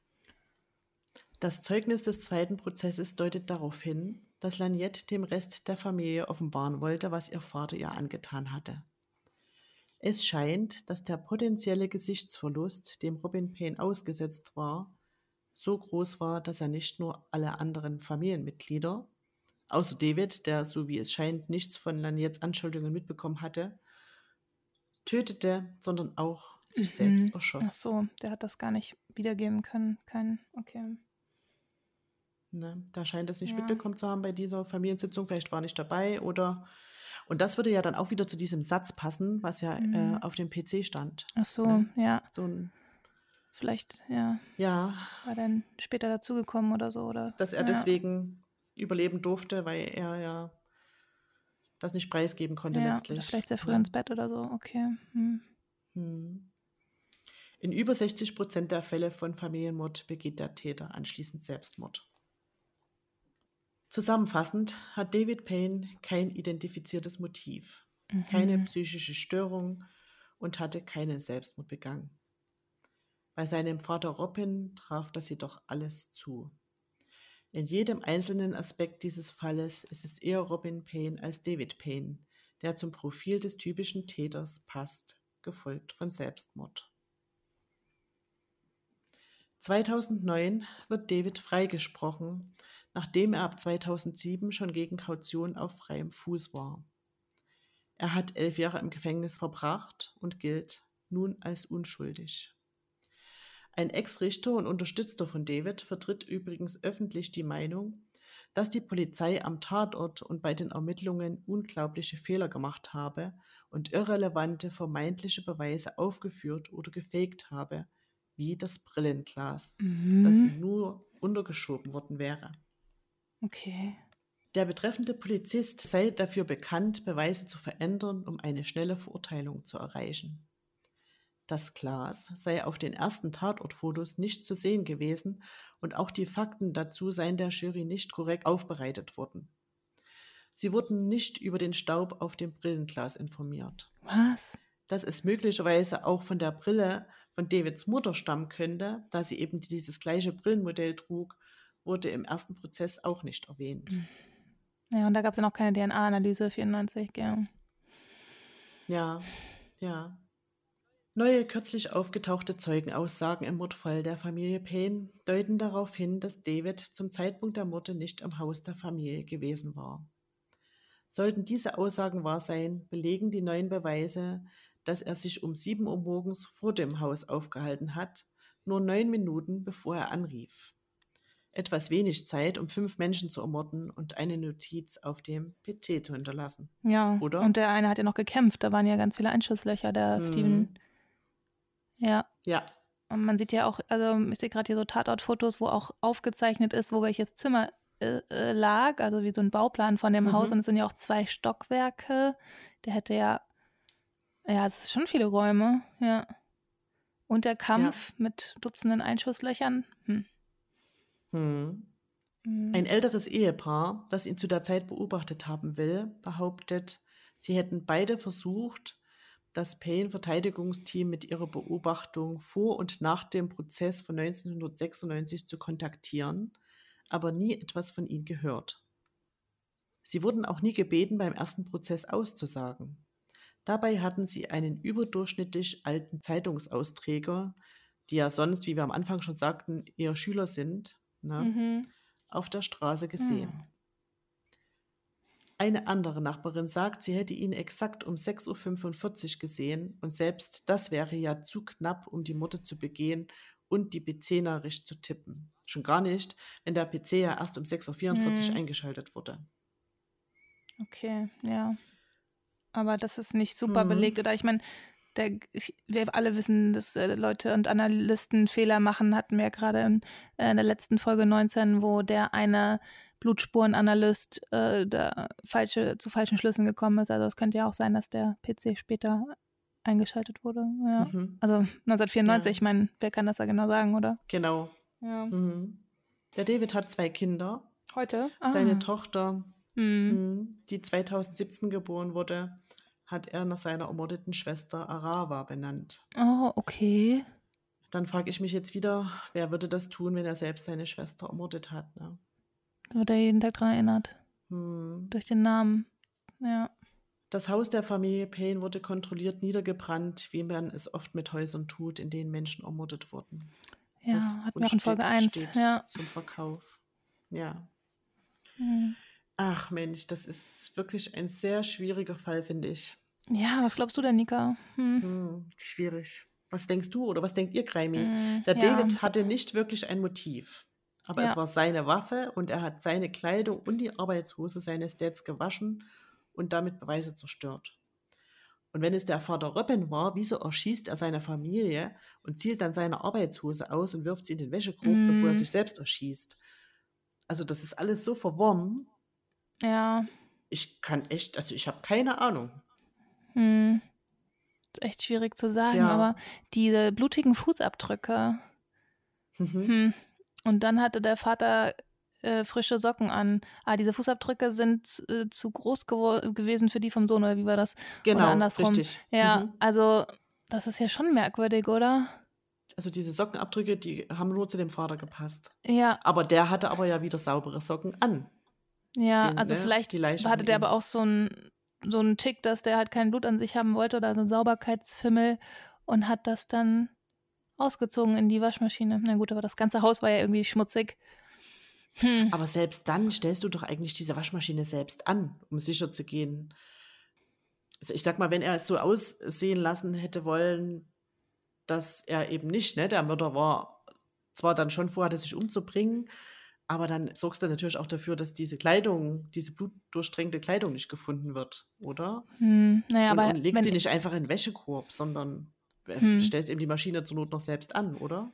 Das Zeugnis des zweiten Prozesses deutet darauf hin, dass Lynette dem Rest der Familie offenbaren wollte, was ihr Vater ihr angetan hatte. Es scheint, dass der potenzielle Gesichtsverlust, dem Robin Payne ausgesetzt war, so groß war, dass er nicht nur alle anderen Familienmitglieder, außer David, der, so wie es scheint, nichts von Lynettes Anschuldigungen mitbekommen hatte, tötete, sondern auch sich Mhm. selbst Ach erschoss. so, der hat das gar nicht wiedergeben können. Kein, okay. Ne, da scheint es nicht Ja. mitbekommen zu haben bei dieser Familiensitzung, vielleicht war er nicht dabei oder. Und das würde ja dann auch wieder zu diesem Satz passen, was ja Mhm. äh, auf dem P C stand. Ach so, Ne? ja. So ein, Vielleicht, ja, ja, war dann später dazugekommen oder so, oder? dass er Ja. deswegen überleben durfte, weil er ja das nicht preisgeben konnte Ja, letztlich. oder vielleicht sehr früh Ne? ins Bett oder so, okay. Hm. Hm. In über sechzig Prozent der Fälle von Familienmord begeht der Täter anschließend Selbstmord. Zusammenfassend hat David Payne kein identifiziertes Motiv, Mhm. keine psychische Störung und hatte keinen Selbstmord begangen. Bei seinem Vater Robin traf das jedoch alles zu. In jedem einzelnen Aspekt dieses Falles ist es eher Robin Payne als David Payne, der zum Profil des typischen Täters passt, gefolgt von Selbstmord. zweitausendneun wird David freigesprochen, nachdem er ab zweitausendsieben schon gegen Kaution auf freiem Fuß war. Er hat elf Jahre im Gefängnis verbracht und gilt nun als unschuldig. Ein Ex-Richter und Unterstützer von David vertritt übrigens öffentlich die Meinung, dass die Polizei am Tatort und bei den Ermittlungen unglaubliche Fehler gemacht habe und irrelevante vermeintliche Beweise aufgeführt oder gefaked habe, wie das Brillenglas, Mhm. das ihm nur untergeschoben worden wäre. Okay. Der betreffende Polizist sei dafür bekannt, Beweise zu verändern, um eine schnelle Verurteilung zu erreichen. Das Glas sei auf den ersten Tatortfotos nicht zu sehen gewesen und auch die Fakten dazu seien der Jury nicht korrekt aufbereitet worden. Sie wurden nicht über den Staub auf dem Brillenglas informiert. Was? Dass es möglicherweise auch von der Brille von Davids Mutter stammen könnte, da sie eben dieses gleiche Brillenmodell trug, wurde im ersten Prozess auch nicht erwähnt. Ja, und da gab es ja noch keine D N A-Analyse, vierundneunzig, ja. Ja, ja. Neue, kürzlich aufgetauchte Zeugenaussagen im Mordfall der Familie Payne deuten darauf hin, dass David zum Zeitpunkt der Morde nicht im Haus der Familie gewesen war. Sollten diese Aussagen wahr sein, belegen die neuen Beweise, dass er sich um sieben Uhr morgens vor dem Haus aufgehalten hat, nur neun Minuten bevor er anrief. Etwas wenig Zeit, um fünf Menschen zu ermorden und eine Notiz auf dem P C zu hinterlassen. Ja, Oder? und der eine hat ja noch gekämpft, da waren ja ganz viele Einschusslöcher, der Hm. Steven. Ja. Ja. Und man sieht ja auch, also ich sehe gerade hier so Tatortfotos, wo auch aufgezeichnet ist, wo welches Zimmer äh, äh, lag, also wie so ein Bauplan von dem Mhm. Haus, und es sind ja auch zwei Stockwerke. Der hätte ja, ja, es ist schon viele Räume, ja. Und der Kampf mit Dutzenden Einschusslöchern. Hm. Hm. Hm. Ein älteres Ehepaar, das ihn zu der Zeit beobachtet haben will, behauptet, sie hätten beide versucht, das Payne-Verteidigungsteam mit ihrer Beobachtung vor und nach dem Prozess von neunzehnhundertsechsundneunzig zu kontaktieren, aber nie etwas von ihnen gehört. Sie wurden auch nie gebeten, beim ersten Prozess auszusagen. Dabei hatten sie einen überdurchschnittlich alten Zeitungsausträger, die ja sonst, wie wir am Anfang schon sagten, eher Schüler sind, ne, Mhm. auf der Straße gesehen. Hm. Eine andere Nachbarin sagt, sie hätte ihn exakt um sechs Uhr fünfundvierzig gesehen und selbst das wäre ja zu knapp, um die Morde zu begehen und die P C-Nachricht zu tippen. Schon gar nicht, wenn der P C ja erst um sechs Uhr vierundvierzig Hm. eingeschaltet wurde. Okay, ja. Aber das ist nicht super Hm. belegt. Oder ich meine, der, ich, wir alle wissen, dass äh, Leute und Analysten Fehler machen, hatten wir ja gerade in, äh, in der letzten Folge neunzehn, wo der eine Blutspurenanalyst äh, da falsche, zu falschen Schlüssen gekommen ist. Also es könnte ja auch sein, dass der P C später eingeschaltet wurde. Ja. Mhm. Also neunzehnhundertvierundneunzig, Ja. ich meine, wer kann das ja genau sagen, oder? Genau. Ja. Mhm. Der David hat zwei Kinder. Heute? Ah. Seine Tochter, Hm. hm, die zweitausendsiebzehn geboren wurde, hat er nach seiner ermordeten Schwester Arawa benannt. Oh, okay. Dann frage ich mich jetzt wieder, wer würde das tun, wenn er selbst seine Schwester ermordet hat? Ne? Da wird er jeden Tag dran erinnert. Hm. Durch den Namen. Ja. Das Haus der Familie Payne wurde kontrolliert niedergebrannt, wie man es oft mit Häusern tut, in denen Menschen ermordet wurden. Ja, Das hatten wir auch in Folge Grundstück eins. steht Ja. zum Verkauf. Ja. Hm. Ach Mensch, das ist wirklich ein sehr schwieriger Fall, finde ich. Ja, was glaubst du denn, Nika? Hm. Hm, schwierig. Was denkst du oder was denkt ihr, Greimis? Hm, Der ja, David das- hatte nicht wirklich ein Motiv, aber Ja. es war seine Waffe und er hat seine Kleidung und die Arbeitshose seines Dads gewaschen und damit Beweise zerstört. Und wenn es der Vater Robin war, wieso erschießt er seine Familie und zielt dann seine Arbeitshose aus und wirft sie in den Wäschekorb, Mm. bevor er sich selbst erschießt? Also das ist alles so verworren. Ja. Ich kann echt, also ich habe keine Ahnung. Hm. Ist echt schwierig zu sagen, Ja. aber diese blutigen Fußabdrücke. Mhm. Hm. Und dann hatte der Vater äh, frische Socken an. Ah, diese Fußabdrücke sind äh, zu groß gewo- gewesen für die vom Sohn, oder wie war das? Oder Genau, andersrum. richtig. Ja, Mhm. also das ist ja schon merkwürdig, oder? Also diese Sockenabdrücke, die haben nur zu dem Vater gepasst. Ja, Aber der hatte aber ja wieder saubere Socken an. ja, Den, also ne, vielleicht die Leiche hatte von der ihm. aber auch so einen so einen Tick, dass der halt kein Blut an sich haben wollte oder so einen Sauberkeitsfimmel und hat das dann ausgezogen in die Waschmaschine. Na gut, aber das ganze Haus war ja irgendwie schmutzig. Hm. Aber selbst dann stellst du doch eigentlich diese Waschmaschine selbst an, um sicher zu gehen. Also ich sag mal, wenn er es so aussehen lassen hätte wollen, dass er eben nicht, ne, der Mörder war, zwar dann schon vorhatte, sich umzubringen, aber dann sorgst du natürlich auch dafür, dass diese Kleidung, diese blutdurchtränkte Kleidung nicht gefunden wird, oder? Hm. Naja, Und, aber und legst wenn, die nicht einfach in den Wäschekorb, sondern äh, Hm. stellst eben die Maschine zur Not noch selbst an, oder?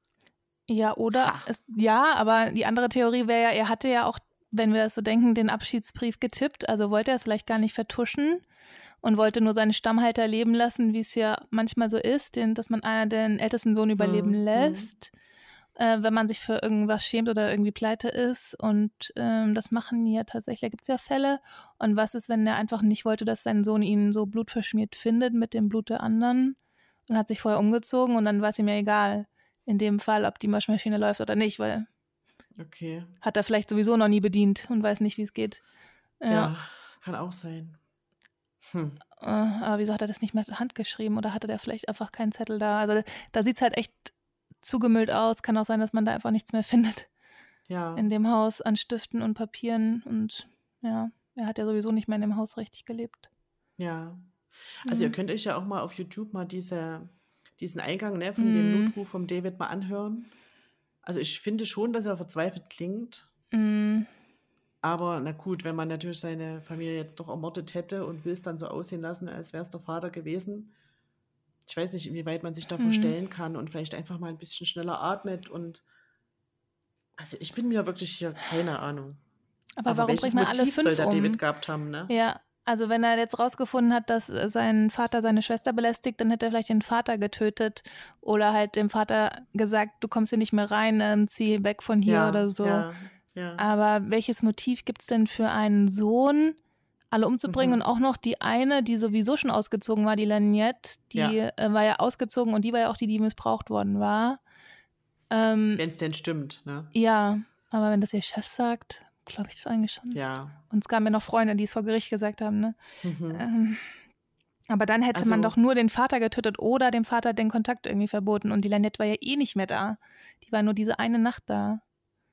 ja, oder Ha. es, ja, aber die andere Theorie wäre ja, er hatte ja auch, wenn wir das so denken, den Abschiedsbrief getippt, also wollte er es vielleicht gar nicht vertuschen und wollte nur seinen Stammhalter leben lassen, wie es ja manchmal so ist, den, dass man einer den ältesten Sohn überleben Hm, lässt, äh, wenn man sich für irgendwas schämt oder irgendwie pleite ist. Und ähm, das machen ja tatsächlich, da gibt es ja Fälle. Und was ist, wenn er einfach nicht wollte, dass sein Sohn ihn so blutverschmiert findet mit dem Blut der anderen? und hat sich vorher umgezogen und dann war es ihm ja egal, in dem Fall, ob die Waschmaschine läuft oder nicht, weil Okay. hat er vielleicht sowieso noch nie bedient und weiß nicht, wie es geht. Ja. Ja, kann auch sein. Hm. Äh, aber wieso hat er das nicht mit Hand geschrieben oder hatte der vielleicht einfach keinen Zettel da? Also da sieht es halt echt zugemüllt aus. Kann auch sein, dass man da einfach nichts mehr findet Ja. in dem Haus an Stiften und Papieren. Und ja, er hat ja sowieso nicht mehr in dem Haus richtig gelebt. Ja. Also Mhm. ihr könnt euch ja auch mal auf YouTube mal diese, diesen Eingang, ne, von Mhm. dem Notruf vom David mal anhören. Also ich finde schon, dass er verzweifelt klingt. Mhm. Aber na gut, wenn man natürlich seine Familie jetzt doch ermordet hätte und will es dann so aussehen lassen, als wäre es der Vater gewesen. Ich weiß nicht, inwieweit man sich da Mhm. verstellen kann und vielleicht einfach mal ein bisschen schneller atmet. Und also ich bin mir wirklich hier keine Ahnung. Aber Aber warum welches bringt man alle Motiv soll fünf der um? David gehabt haben, ne? Ja, also wenn er jetzt rausgefunden hat, dass äh, sein Vater seine Schwester belästigt, dann hätte er vielleicht den Vater getötet oder halt dem Vater gesagt, du kommst hier nicht mehr rein, ähm, zieh weg von hier Ja, oder so. ja, ja. Aber welches Motiv gibt es denn für einen Sohn, alle umzubringen? Mhm. Und auch noch die eine, die sowieso schon ausgezogen war, die Laniette, die Ja. äh, war ja ausgezogen und die war ja auch die, die missbraucht worden war. Ähm, Wenn es denn stimmt, ne? ja, aber wenn das ihr Chef sagt, glaube ich das eigentlich schon. Ja. Und es gab mir noch Freunde, die es vor Gericht gesagt haben, ne? Mhm. Ähm, aber dann hätte man Also- doch nur den Vater getötet oder dem Vater den Kontakt irgendwie verboten. Und die Laniette war ja eh nicht mehr da. Die war nur diese eine Nacht da.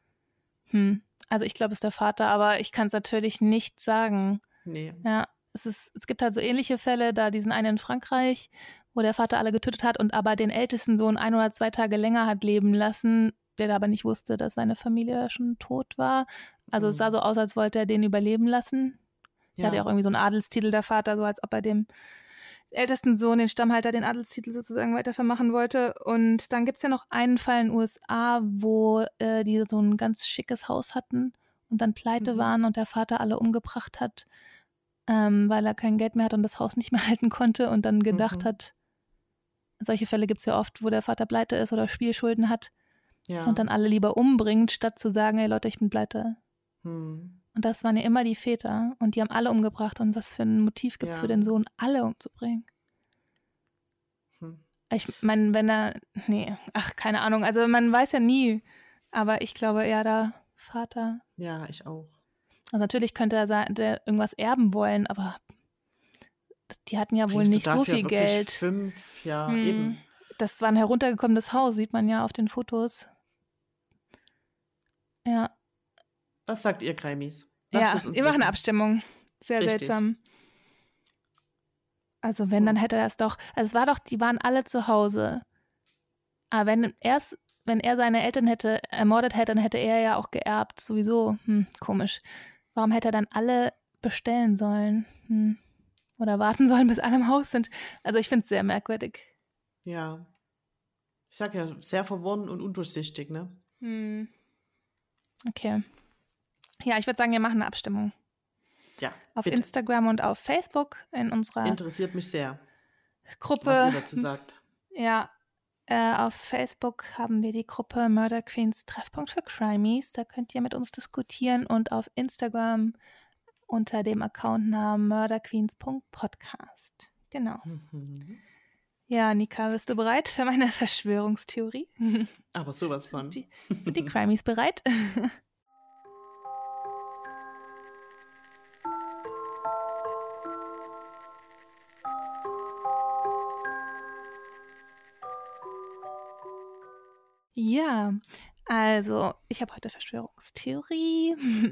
Hm. Also ich glaube, es ist der Vater, aber ich kann es natürlich nicht sagen. Nee. Ja, es ist, es gibt halt so ähnliche Fälle, da diesen einen in Frankreich, wo der Vater alle getötet hat und aber den ältesten Sohn ein oder zwei Tage länger hat leben lassen, der aber nicht wusste, dass seine Familie schon tot war. Also es sah so aus, als wollte er den überleben lassen. Der Ja. hatte ja auch irgendwie so einen Adelstitel, der Vater, so als ob er dem ältesten Sohn, den Stammhalter, den Adelstitel sozusagen weiter vermachen wollte. Und dann gibt es ja noch einen Fall in den U S A, wo äh, die so ein ganz schickes Haus hatten und dann pleite Mhm. waren und der Vater alle umgebracht hat, ähm, weil er kein Geld mehr hat und das Haus nicht mehr halten konnte und dann gedacht Mhm. hat, solche Fälle gibt es ja oft, wo der Vater pleite ist oder Spielschulden hat Ja. und dann alle lieber umbringt, statt zu sagen, hey Leute, ich bin pleite. Hm. Und das waren ja immer die Väter und die haben alle umgebracht. Und was für ein Motiv gibt es Ja. für den Sohn, alle umzubringen? Hm. Ich meine, wenn er, nee, ach, keine Ahnung, also man weiß ja nie, aber ich glaube eher der Vater. Ja, ich auch. Also natürlich könnte er sein, der irgendwas erben wollen, aber die hatten ja wohl Bringst du nicht so dafür viel wirklich Geld. Fünf, ja, Hm. eben. Das war ein heruntergekommenes Haus, sieht man ja auf den Fotos. Ja, Was sagt ihr, Greimis? Lasst ja, es uns wir machen wissen. eine Abstimmung. Sehr Richtig. seltsam. Also wenn, dann Hm. hätte er es doch, also es war doch, die waren alle zu Hause. Aber wenn erst, wenn er seine Eltern hätte ermordet hätte, dann hätte er ja auch geerbt, sowieso. Hm, komisch. Warum hätte er dann alle bestellen sollen? Hm. Oder warten sollen, bis alle im Haus sind? Also ich finde es sehr merkwürdig. Ja. Ich sag ja, sehr verworren und undurchsichtig, ne? Hm. Okay. Ja, ich würde sagen, wir machen eine Abstimmung. Ja, Auf bitte. Instagram und auf Facebook in unserer Interessiert mich sehr, Gruppe. was ihr dazu sagt. Ja, äh, auf Facebook haben wir die Gruppe Murder Queens Treffpunkt für Crimies. Da könnt ihr mit uns diskutieren und auf Instagram unter dem Accountnamen murderqueens punkt podcast. Genau. Mhm. Ja, Nika, bist du bereit für meine Verschwörungstheorie? Aber sowas von. Sind die, sind die Crimies bereit? Ja, also ich habe heute Verschwörungstheorie.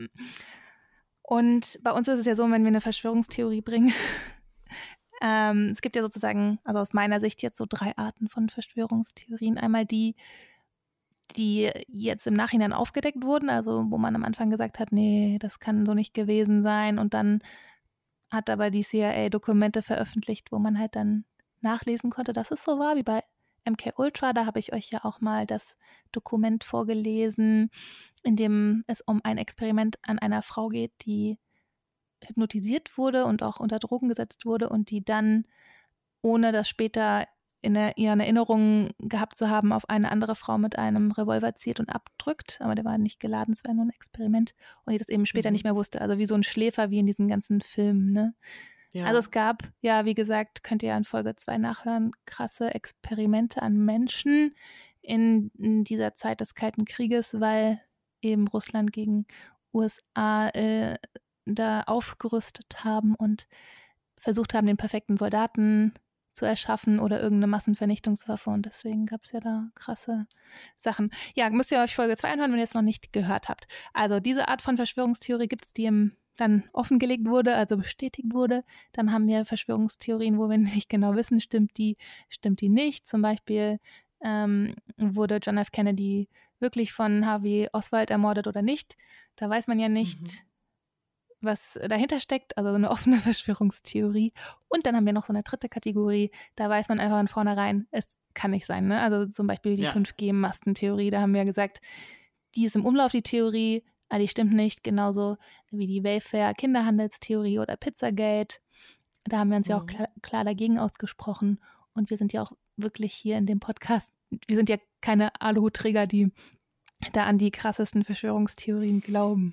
Und bei uns ist es ja so, wenn wir eine Verschwörungstheorie bringen, ähm, es gibt ja sozusagen, also aus meiner Sicht jetzt so drei Arten von Verschwörungstheorien. Einmal die, die jetzt im Nachhinein aufgedeckt wurden, also wo man am Anfang gesagt hat, nee, das kann so nicht gewesen sein. Und dann hat aber die C I A Dokumente veröffentlicht, wo man halt dann nachlesen konnte, dass es so war, wie bei M K Ultra. Da habe ich euch ja auch mal das Dokument vorgelesen, in dem es um ein Experiment an einer Frau geht, die hypnotisiert wurde und auch unter Drogen gesetzt wurde und die dann, ohne das später in der, ihren Erinnerungen gehabt zu haben, auf eine andere Frau mit einem Revolver zielt und abdrückt. Aber der war nicht geladen, es war nur ein Experiment. Und die das eben später Mhm. nicht mehr wusste. Also wie so ein Schläfer, wie in diesen ganzen Filmen, ne? Ja. Also es gab, ja, wie gesagt, könnt ihr in Folge zwei nachhören, krasse Experimente an Menschen in, in dieser Zeit des Kalten Krieges, weil eben Russland gegen U S A äh, da aufgerüstet haben und versucht haben, den perfekten Soldaten zu erschaffen oder irgendeine Massenvernichtungswaffe. Und deswegen gab es ja da krasse Sachen. Ja, müsst ihr euch Folge zwei anhören, wenn ihr es noch nicht gehört habt. Also diese Art von Verschwörungstheorie gibt es, die im dann offengelegt wurde, also bestätigt wurde. Dann haben wir Verschwörungstheorien, wo wir nicht genau wissen, stimmt die, stimmt die nicht. Zum Beispiel ähm, wurde John F. Kennedy wirklich von Harvey Oswald ermordet oder nicht. Da weiß man ja nicht, Mhm. was dahinter steckt, also eine offene Verschwörungstheorie. Und dann haben wir noch so eine dritte Kategorie, da weiß man einfach von vornherein, es kann nicht sein. Ne? Also zum Beispiel die Ja. fünf G-Mastentheorie, da haben wir gesagt, die ist im Umlauf, die Theorie, aber die stimmt nicht, genauso wie die Welfare-Kinderhandelstheorie oder Pizzagate. Da haben wir uns ja auch Mhm. klar, klar dagegen ausgesprochen. Und wir sind ja auch wirklich hier in dem Podcast, wir sind ja keine Aluhutträger, die da an die krassesten Verschwörungstheorien glauben.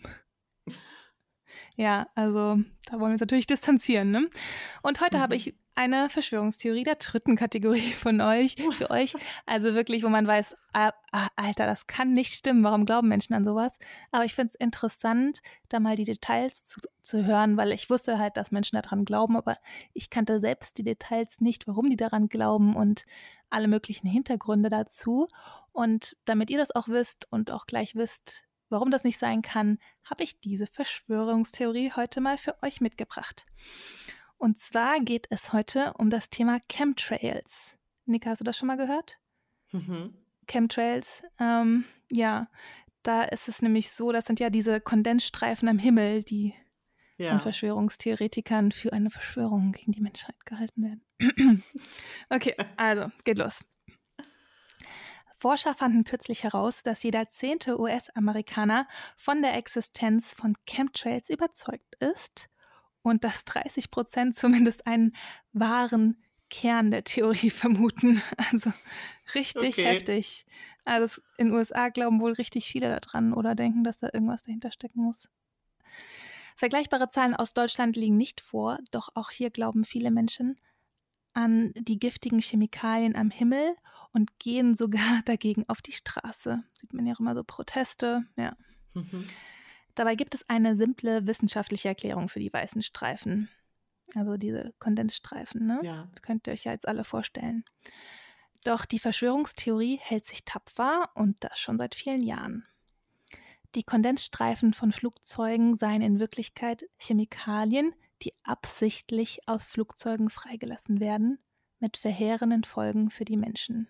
Ja, also da wollen wir uns natürlich distanzieren, ne? Und heute Mhm. habe ich eine Verschwörungstheorie der dritten Kategorie von euch, für euch. Also wirklich, wo man weiß, ah, ah, Alter, das kann nicht stimmen. Warum glauben Menschen an sowas? Aber ich finde es interessant, da mal die Details zu, zu hören, weil ich wusste halt, dass Menschen daran glauben, aber ich kannte selbst die Details nicht, warum die daran glauben und alle möglichen Hintergründe dazu. Und damit ihr das auch wisst und auch gleich wisst, warum das nicht sein kann, habe ich diese Verschwörungstheorie heute mal für euch mitgebracht. Und zwar geht es heute um das Thema Chemtrails. Nika, hast du das schon mal gehört? Mhm. Chemtrails, ähm, ja, da ist es nämlich so, das sind ja diese Kondensstreifen am Himmel, die Ja. von Verschwörungstheoretikern für eine Verschwörung gegen die Menschheit gehalten werden. Okay, also, geht los. Forscher fanden kürzlich heraus, dass jeder zehnte U S-Amerikaner von der Existenz von Chemtrails überzeugt ist und dass dreißig Prozent zumindest einen wahren Kern der Theorie vermuten. Also richtig Okay. heftig. Also in den U S A glauben wohl richtig viele daran oder denken, dass da irgendwas dahinter stecken muss. Vergleichbare Zahlen aus Deutschland liegen nicht vor, doch auch hier glauben viele Menschen an die giftigen Chemikalien am Himmel und gehen sogar dagegen auf die Straße. Sieht man ja auch immer so Proteste, ja. Mhm. Dabei gibt es eine simple wissenschaftliche Erklärung für die weißen Streifen. Also diese Kondensstreifen, ne? Ja. Könnt ihr euch ja jetzt alle vorstellen. Doch die Verschwörungstheorie hält sich tapfer und das schon seit vielen Jahren. Die Kondensstreifen von Flugzeugen seien in Wirklichkeit Chemikalien, die absichtlich aus Flugzeugen freigelassen werden, mit verheerenden Folgen für die Menschen.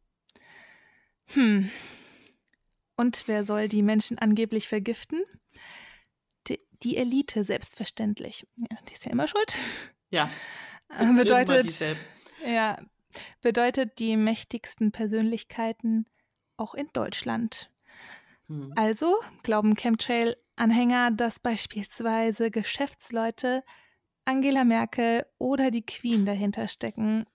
Hm. Und wer soll die Menschen angeblich vergiften? Die, die Elite, selbstverständlich. Ja, die ist ja immer schuld. Ja. Äh, bedeutet, dieselben. ja, bedeutet die mächtigsten Persönlichkeiten auch in Deutschland. Hm. Also glauben Chemtrail-Anhänger, dass beispielsweise Geschäftsleute Angela Merkel oder die Queen dahinter stecken.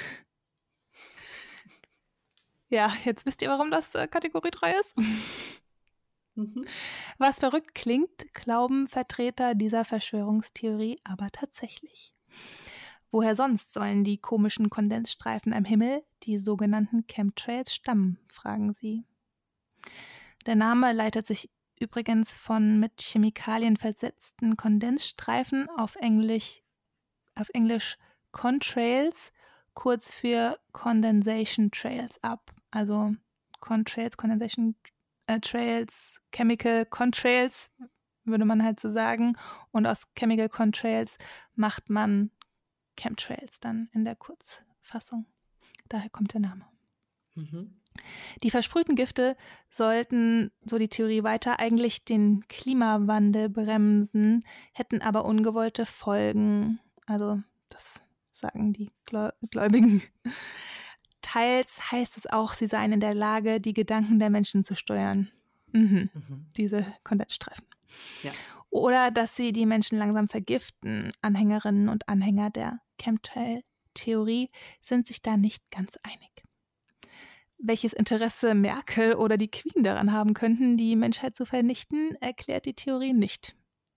Ja, jetzt wisst ihr, warum das äh, Kategorie drei ist. Mhm. Was verrückt klingt, glauben Vertreter dieser Verschwörungstheorie aber tatsächlich. Woher sonst sollen die komischen Kondensstreifen am Himmel, die sogenannten Chemtrails, stammen, fragen sie. Der Name leitet sich übrigens von mit Chemikalien versetzten Kondensstreifen auf Englisch, auf Englisch Contrails, kurz für Condensation Trails ab. Also Contrails, Condensation äh, Trails, Chemical Contrails, würde man halt so sagen. Und aus Chemical Contrails macht man Chemtrails dann in der Kurzfassung. Daher kommt der Name. Mhm. Die versprühten Gifte sollten, so die Theorie weiter, eigentlich den Klimawandel bremsen, hätten aber ungewollte Folgen. Also das sagen die Gläubigen. Teils heißt es auch, sie seien in der Lage, die Gedanken der Menschen zu steuern. Mhm. Mhm. Diese Kondensstreifen. Ja. Oder dass sie die Menschen langsam vergiften. Anhängerinnen und Anhänger der Chemtrail-Theorie sind sich da nicht ganz einig. Welches Interesse Merkel oder die Queen daran haben könnten, die Menschheit zu vernichten, erklärt die Theorie nicht.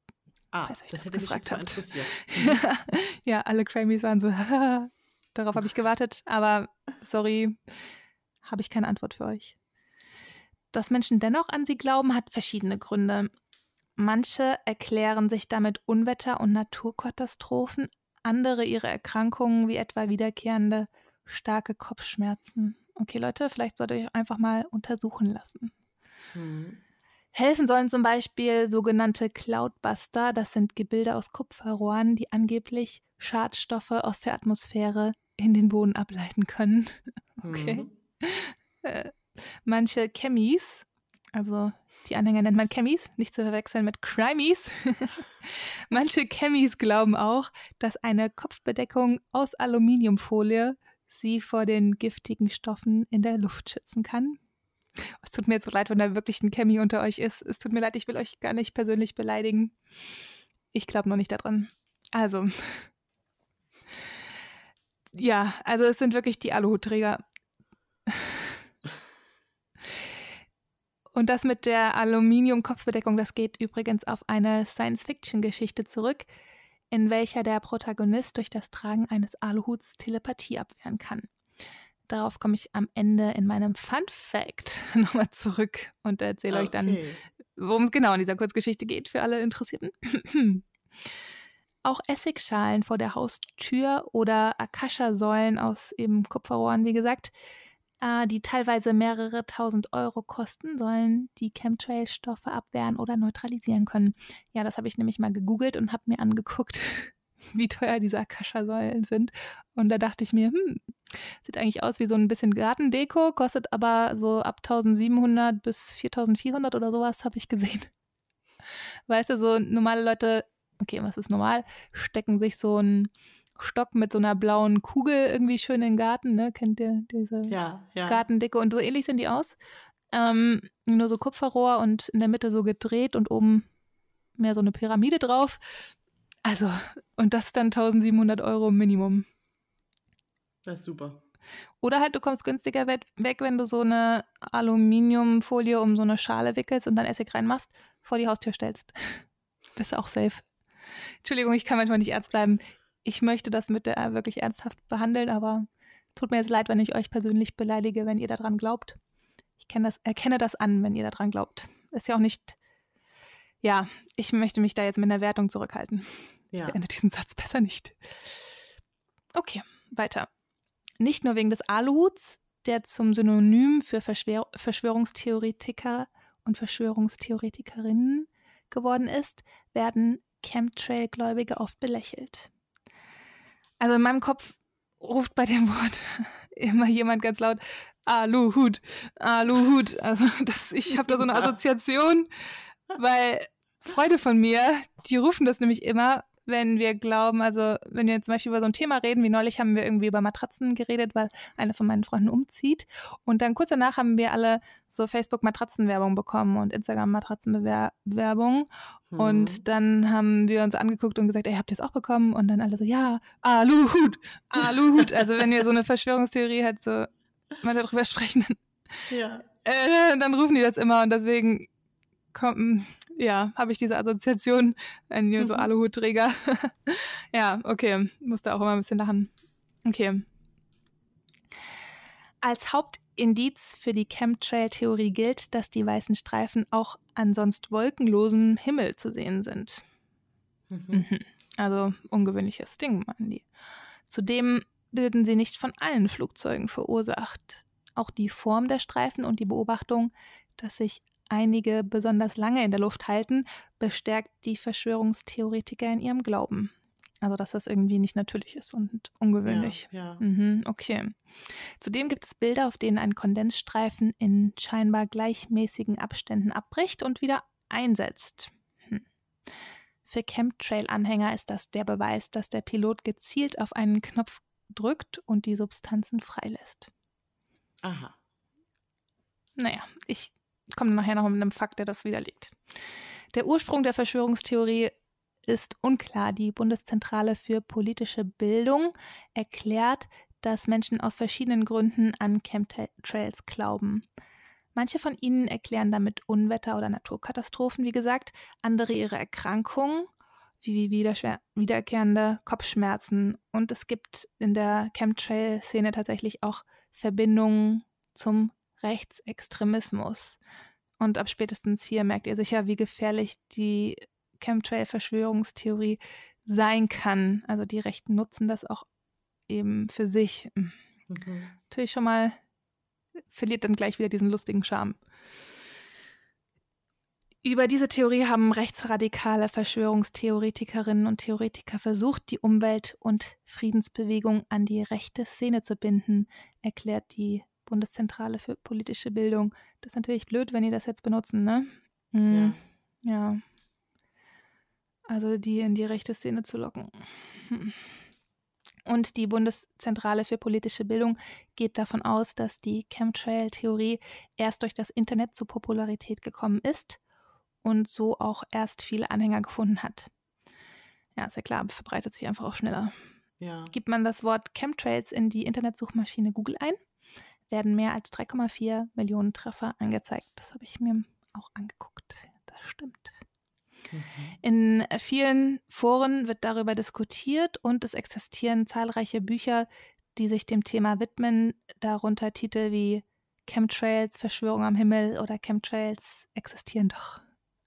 Ah, falls ihr euch das das hätte mich jetzt gefragt mal habt. interessiert. Mhm. Ja, alle Grammys waren so, darauf habe ich gewartet, aber sorry, habe ich keine Antwort für euch. Dass Menschen dennoch an sie glauben, hat verschiedene Gründe. Manche erklären sich damit Unwetter und Naturkatastrophen, andere ihre Erkrankungen wie etwa wiederkehrende starke Kopfschmerzen. Okay, Leute, vielleicht solltet ihr euch einfach mal untersuchen lassen. Mhm. Helfen sollen zum Beispiel sogenannte Cloudbuster. Das sind Gebilde aus Kupferrohren, die angeblich Schadstoffe aus der Atmosphäre in den Boden ableiten können. Okay. Mhm. Äh, manche Chemies, also die Anhänger nennt man Chemies, nicht zu verwechseln mit Crimies. Manche Chemies glauben auch, dass eine Kopfbedeckung aus Aluminiumfolie sie vor den giftigen Stoffen in der Luft schützen kann. Es tut mir jetzt so leid, wenn da wirklich ein Chemie unter euch ist. Es tut mir leid, ich will euch gar nicht persönlich beleidigen. Ich glaube noch nicht daran. Also, ja, also es sind wirklich die Aluhutträger. Und das mit der Aluminium-Kopfbedeckung, das geht übrigens auf eine Science-Fiction-Geschichte zurück, in welcher der Protagonist durch das Tragen eines Aluhuts Telepathie abwehren kann. Darauf komme ich am Ende in meinem Fun-Fact nochmal zurück und erzähle euch dann, Okay. worum es genau in dieser Kurzgeschichte geht für alle Interessierten. Auch Essigschalen vor der Haustür oder Akasha-Säulen aus eben Kupferrohren, wie gesagt, äh, die teilweise mehrere tausend Euro kosten, sollen die Chemtrail-Stoffe abwehren oder neutralisieren können. Ja, das habe ich nämlich mal gegoogelt und habe mir angeguckt, wie teuer diese Akasha-Säulen sind. Und da dachte ich mir, hm, sieht eigentlich aus wie so ein bisschen Gartendeko, kostet aber so ab eintausendsiebenhundert bis viertausendvierhundert oder sowas, habe ich gesehen. Weißt du, so normale Leute, okay, was ist normal, stecken sich so einen Stock mit so einer blauen Kugel irgendwie schön in den Garten, ne? Kennt ihr diese Ja, ja. Gartendeko? Und so ähnlich sind die aus. Ähm, nur so Kupferrohr und in der Mitte so gedreht und oben mehr so eine Pyramide drauf. Also, und das dann eintausendsiebenhundert Euro Minimum. Das ist super. Oder halt, du kommst günstiger weg, wenn du so eine Aluminiumfolie um so eine Schale wickelst und dann Essig reinmachst, vor die Haustür stellst. Bist du auch safe. Entschuldigung, ich kann manchmal nicht ernst bleiben. Ich möchte das mit der wirklich ernsthaft behandeln, aber tut mir jetzt leid, wenn ich euch persönlich beleidige, wenn ihr daran glaubt. Ich kenne das, erkenne das an, wenn ihr daran glaubt. Ist ja auch nicht, ja, ich möchte mich da jetzt mit einer Wertung zurückhalten. Ja. Ich beende diesen Satz besser nicht. Okay, weiter. Nicht nur wegen des Aluhuts, der zum Synonym für Verschwör- Verschwörungstheoretiker und Verschwörungstheoretikerinnen geworden ist, werden Chemtrail-Gläubige oft belächelt. Also in meinem Kopf ruft bei dem Wort immer jemand ganz laut Aluhut, Aluhut. Also das, ich habe da so eine Assoziation, weil Freunde von mir, die rufen das nämlich immer, wenn wir glauben, also wenn wir zum Beispiel über so ein Thema reden, wie neulich haben wir irgendwie über Matratzen geredet, weil eine von meinen Freunden umzieht. Und dann kurz danach haben wir alle so Facebook-Matratzenwerbung bekommen und Instagram-Matratzenwerbung. Hm. Und dann haben wir uns angeguckt und gesagt, ey, habt ihr es auch bekommen? Und dann alle so, ja, Aluhut, Aluhut. Also wenn wir so eine Verschwörungstheorie halt so mal darüber sprechen, dann, Ja. äh, dann rufen die das immer und deswegen kommen, ja, habe ich diese Assoziation, wenn ihr so Mhm. Aluhutträger. Ja, okay, musste auch immer ein bisschen lachen. Okay. Als Hauptindiz für die Chemtrail-Theorie gilt, dass die weißen Streifen auch an sonst wolkenlosem Himmel zu sehen sind. Mhm. Mhm. Also ungewöhnliches Ding, meinen die. Zudem werden sie nicht von allen Flugzeugen verursacht. Auch die Form der Streifen und die Beobachtung, dass sich einige besonders lange in der Luft halten, bestärkt die Verschwörungstheoretiker in ihrem Glauben. Also, dass das irgendwie nicht natürlich ist und ungewöhnlich. Ja, ja. Mhm, okay. Zudem gibt es Bilder, auf denen ein Kondensstreifen in scheinbar gleichmäßigen Abständen abbricht und wieder einsetzt. Hm. Für Chemtrail-Anhänger ist das der Beweis, dass der Pilot gezielt auf einen Knopf drückt und die Substanzen freilässt. Aha. Naja, ich komme nachher noch mit einem Fakt, der das widerlegt. Der Ursprung der Verschwörungstheorie ist unklar. Die Bundeszentrale für politische Bildung erklärt, dass Menschen aus verschiedenen Gründen an Chemtrails glauben. Manche von ihnen erklären damit Unwetter oder Naturkatastrophen, wie gesagt, andere ihre Erkrankungen wie wiederschwer- wiederkehrende Kopfschmerzen. Und es gibt in der Chemtrail-Szene tatsächlich auch Verbindungen zum Rechtsextremismus. Und ab spätestens hier merkt ihr sicher, wie gefährlich die Chemtrail-Verschwörungstheorie sein kann. Also die Rechten nutzen das auch eben für sich. Mhm. Natürlich schon mal, verliert dann gleich wieder diesen lustigen Charme. Über diese Theorie haben rechtsradikale Verschwörungstheoretikerinnen und Theoretiker versucht, die Umwelt- und Friedensbewegung an die rechte Szene zu binden, erklärt die Bundeszentrale für politische Bildung. Das ist natürlich blöd, wenn die das jetzt benutzen, ne? Mhm. Ja. ja. Also die in die rechte Szene zu locken. Hm. Und die Bundeszentrale für politische Bildung geht davon aus, dass die Chemtrail-Theorie erst durch das Internet zur Popularität gekommen ist und so auch erst viele Anhänger gefunden hat. Ja, ist ja klar, verbreitet sich einfach auch schneller. Ja. Gibt man das Wort Chemtrails in die Internetsuchmaschine Google ein, werden mehr als drei Komma vier Millionen Treffer angezeigt. Das habe ich mir auch angeguckt. Das stimmt. Mhm. In vielen Foren wird darüber diskutiert und es existieren zahlreiche Bücher, die sich dem Thema widmen, darunter Titel wie Chemtrails, Verschwörung am Himmel oder Chemtrails existieren doch.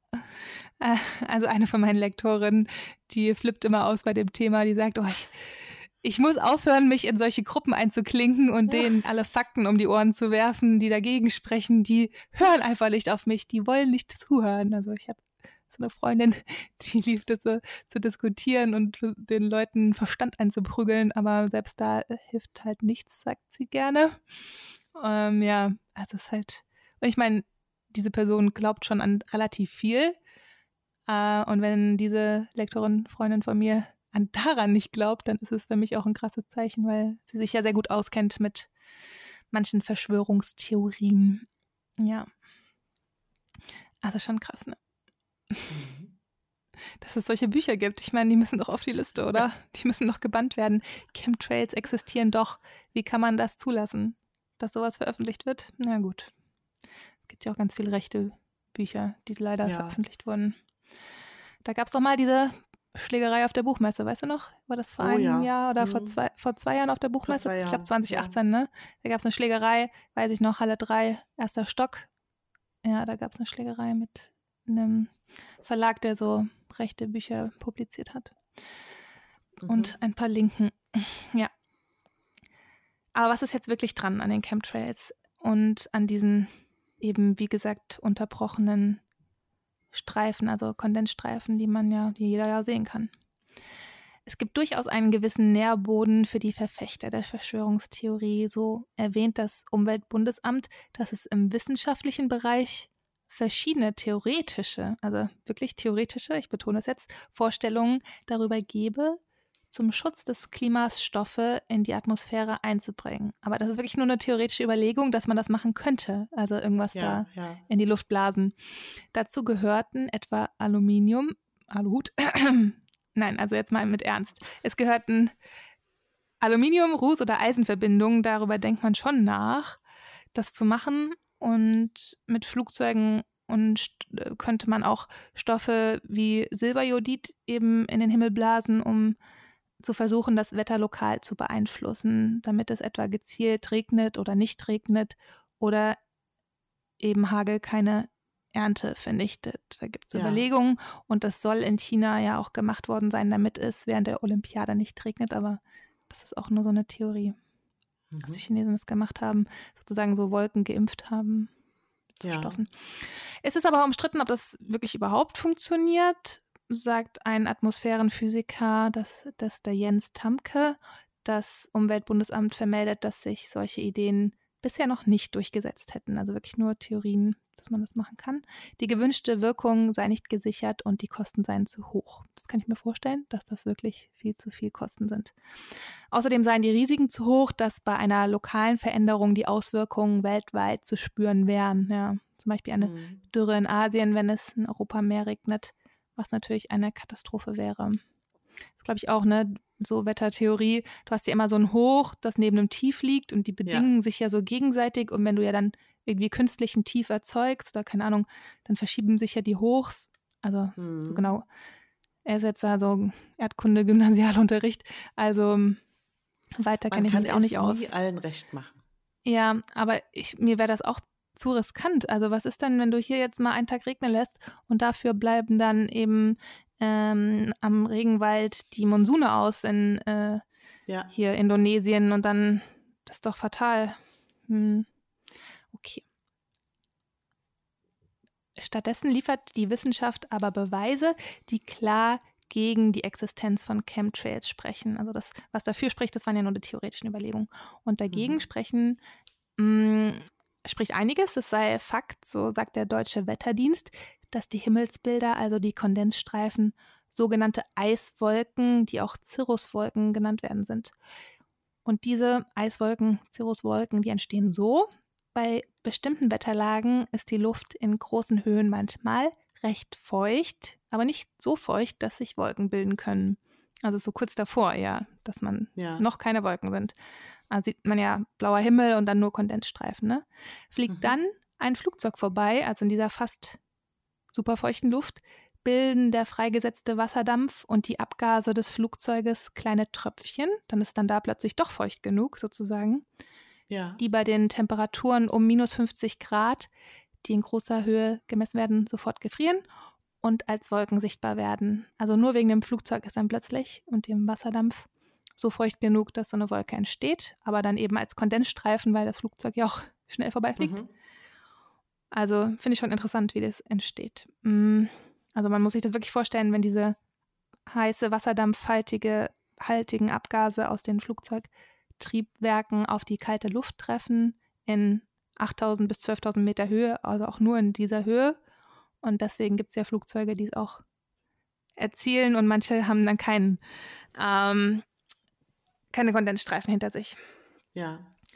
Also eine von meinen Lektorinnen, die flippt immer aus bei dem Thema, die sagt, oh, ich, ich muss aufhören, mich in solche Gruppen einzuklinken und ja. denen alle Fakten um die Ohren zu werfen, die dagegen sprechen, die hören einfach nicht auf mich, die wollen nicht zuhören. Also ich habe so eine Freundin, die liebt es so zu diskutieren und den Leuten Verstand einzuprügeln, aber selbst da hilft halt nichts, sagt sie gerne. Ähm, ja, also es ist halt, und ich meine, diese Person glaubt schon an relativ viel. Äh, und wenn diese Lektorin, Freundin von mir, an daran nicht glaubt, dann ist es für mich auch ein krasses Zeichen, weil sie sich ja sehr gut auskennt mit manchen Verschwörungstheorien. Ja. Also schon krass, ne? Mhm. Dass es solche Bücher gibt. Ich meine, die müssen doch auf die Liste, oder? Die müssen doch gebannt werden. Chemtrails existieren doch. Wie kann man das zulassen, dass sowas veröffentlicht wird? Na gut. Es gibt ja auch ganz viele rechte Bücher, die leider ja. veröffentlicht wurden. Da gab es doch mal diese Schlägerei auf der Buchmesse, weißt du noch? War das vor oh, einem ja. Jahr oder mhm. vor, zwei, vor zwei Jahren auf der Buchmesse? Ich glaube zwanzig achtzehn, ja. ne? Da gab es eine Schlägerei, weiß ich noch, Halle drei, erster Stock. Ja, da gab es eine Schlägerei mit einem Verlag, der so rechte Bücher publiziert hat. Mhm. Und ein paar Linken. Ja. Aber was ist jetzt wirklich dran an den Chemtrails und an diesen eben, wie gesagt, unterbrochenen Streifen, also Kondensstreifen, die man ja, die jeder ja sehen kann. Es gibt durchaus einen gewissen Nährboden für die Verfechter der Verschwörungstheorie. So erwähnt das Umweltbundesamt, dass es im wissenschaftlichen Bereich verschiedene theoretische, also wirklich theoretische, ich betone es jetzt, Vorstellungen darüber gebe, zum Schutz des Klimas Stoffe in die Atmosphäre einzubringen. Aber das ist wirklich nur eine theoretische Überlegung, dass man das machen könnte, also irgendwas ja, da ja. in die Luft blasen. Dazu gehörten etwa Aluminium, Aluhut, nein, also jetzt mal mit Ernst. Es gehörten Aluminium-, Ruß- oder Eisenverbindungen, darüber denkt man schon nach, das zu machen. Und mit Flugzeugen und könnte man auch Stoffe wie Silberjodid eben in den Himmel blasen, um zu versuchen, das Wetter lokal zu beeinflussen, damit es etwa gezielt regnet oder nicht regnet oder eben Hagel keine Ernte vernichtet. Da gibt es ja. Überlegungen und das soll in China ja auch gemacht worden sein, damit es während der Olympiade nicht regnet, aber das ist auch nur so eine Theorie, mhm. dass die Chinesen das gemacht haben, sozusagen so Wolken geimpft haben mit ja. Stoffen. Es ist aber umstritten, ob das wirklich überhaupt funktioniert, sagt ein Atmosphärenphysiker, das, das ist der Jens Tamke. Das Umweltbundesamt vermeldet, dass sich solche Ideen bisher noch nicht durchgesetzt hätten. Also wirklich nur Theorien, dass man das machen kann. Die gewünschte Wirkung sei nicht gesichert und die Kosten seien zu hoch. Das kann ich mir vorstellen, dass das wirklich viel zu viel Kosten sind. Außerdem seien die Risiken zu hoch, dass bei einer lokalen Veränderung die Auswirkungen weltweit zu spüren wären. Ja, zum Beispiel eine mhm. Dürre in Asien, wenn es in Europa mehr regnet, was natürlich eine Katastrophe wäre. Das glaube ich auch, ne? So Wettertheorie, du hast ja immer so ein Hoch, das neben einem Tief liegt und die bedingen ja. sich ja so gegenseitig und wenn du ja dann irgendwie künstlichen Tief erzeugst oder keine Ahnung, dann verschieben sich ja die Hochs, also mhm. so genau er ist jetzt also Erdkunde, Gymnasialunterricht, also weiter Man kenne ich kann mich auch es nicht aus. nie allen recht machen. Ja, aber ich, mir wäre das auch zu riskant. Also was ist denn, wenn du hier jetzt mal einen Tag regnen lässt und dafür bleiben dann eben ähm, am Regenwald die Monsune aus in äh, Ja, hier Indonesien und dann, das ist doch fatal. Hm. Okay. Stattdessen liefert die Wissenschaft aber Beweise, die klar gegen die Existenz von Chemtrails sprechen. Also das, was dafür spricht, das waren ja nur die theoretischen Überlegungen. Und dagegen mhm. sprechen, mh, spricht einiges, es sei Fakt, so sagt der Deutsche Wetterdienst, dass die Himmelsbilder, also die Kondensstreifen, sogenannte Eiswolken, die auch Cirruswolken genannt werden, sind. Und diese Eiswolken, Cirruswolken, die entstehen so: Bei bestimmten Wetterlagen ist die Luft in großen Höhen manchmal recht feucht, aber nicht so feucht, dass sich Wolken bilden können. Also so kurz davor, ja, dass man Ja. noch keine Wolken sind. Also sieht man ja blauer Himmel und dann nur Kondensstreifen. Ne? Fliegt Mhm. dann ein Flugzeug vorbei, also in dieser fast superfeuchten Luft, bilden der freigesetzte Wasserdampf und die Abgase des Flugzeuges kleine Tröpfchen. Dann ist dann da plötzlich doch feucht genug, sozusagen, Ja. die bei den Temperaturen um minus fünfzig Grad, die in großer Höhe gemessen werden, sofort gefrieren und als Wolken sichtbar werden. Also nur wegen dem Flugzeug ist dann plötzlich und dem Wasserdampf so feucht genug, dass so eine Wolke entsteht, aber dann eben als Kondensstreifen, weil das Flugzeug ja auch schnell vorbeifliegt. Mhm. Also finde ich schon interessant, wie das entsteht. Also man muss sich das wirklich vorstellen, wenn diese heiße, wasserdampfhaltige haltigen Abgase aus den Flugzeugtriebwerken auf die kalte Luft treffen in achttausend bis zwölftausend Meter Höhe, also auch nur in dieser Höhe. Und deswegen gibt es ja Flugzeuge, die es auch erzielen und manche haben dann keinen, ähm, keine Kondensstreifen hinter sich. Ja.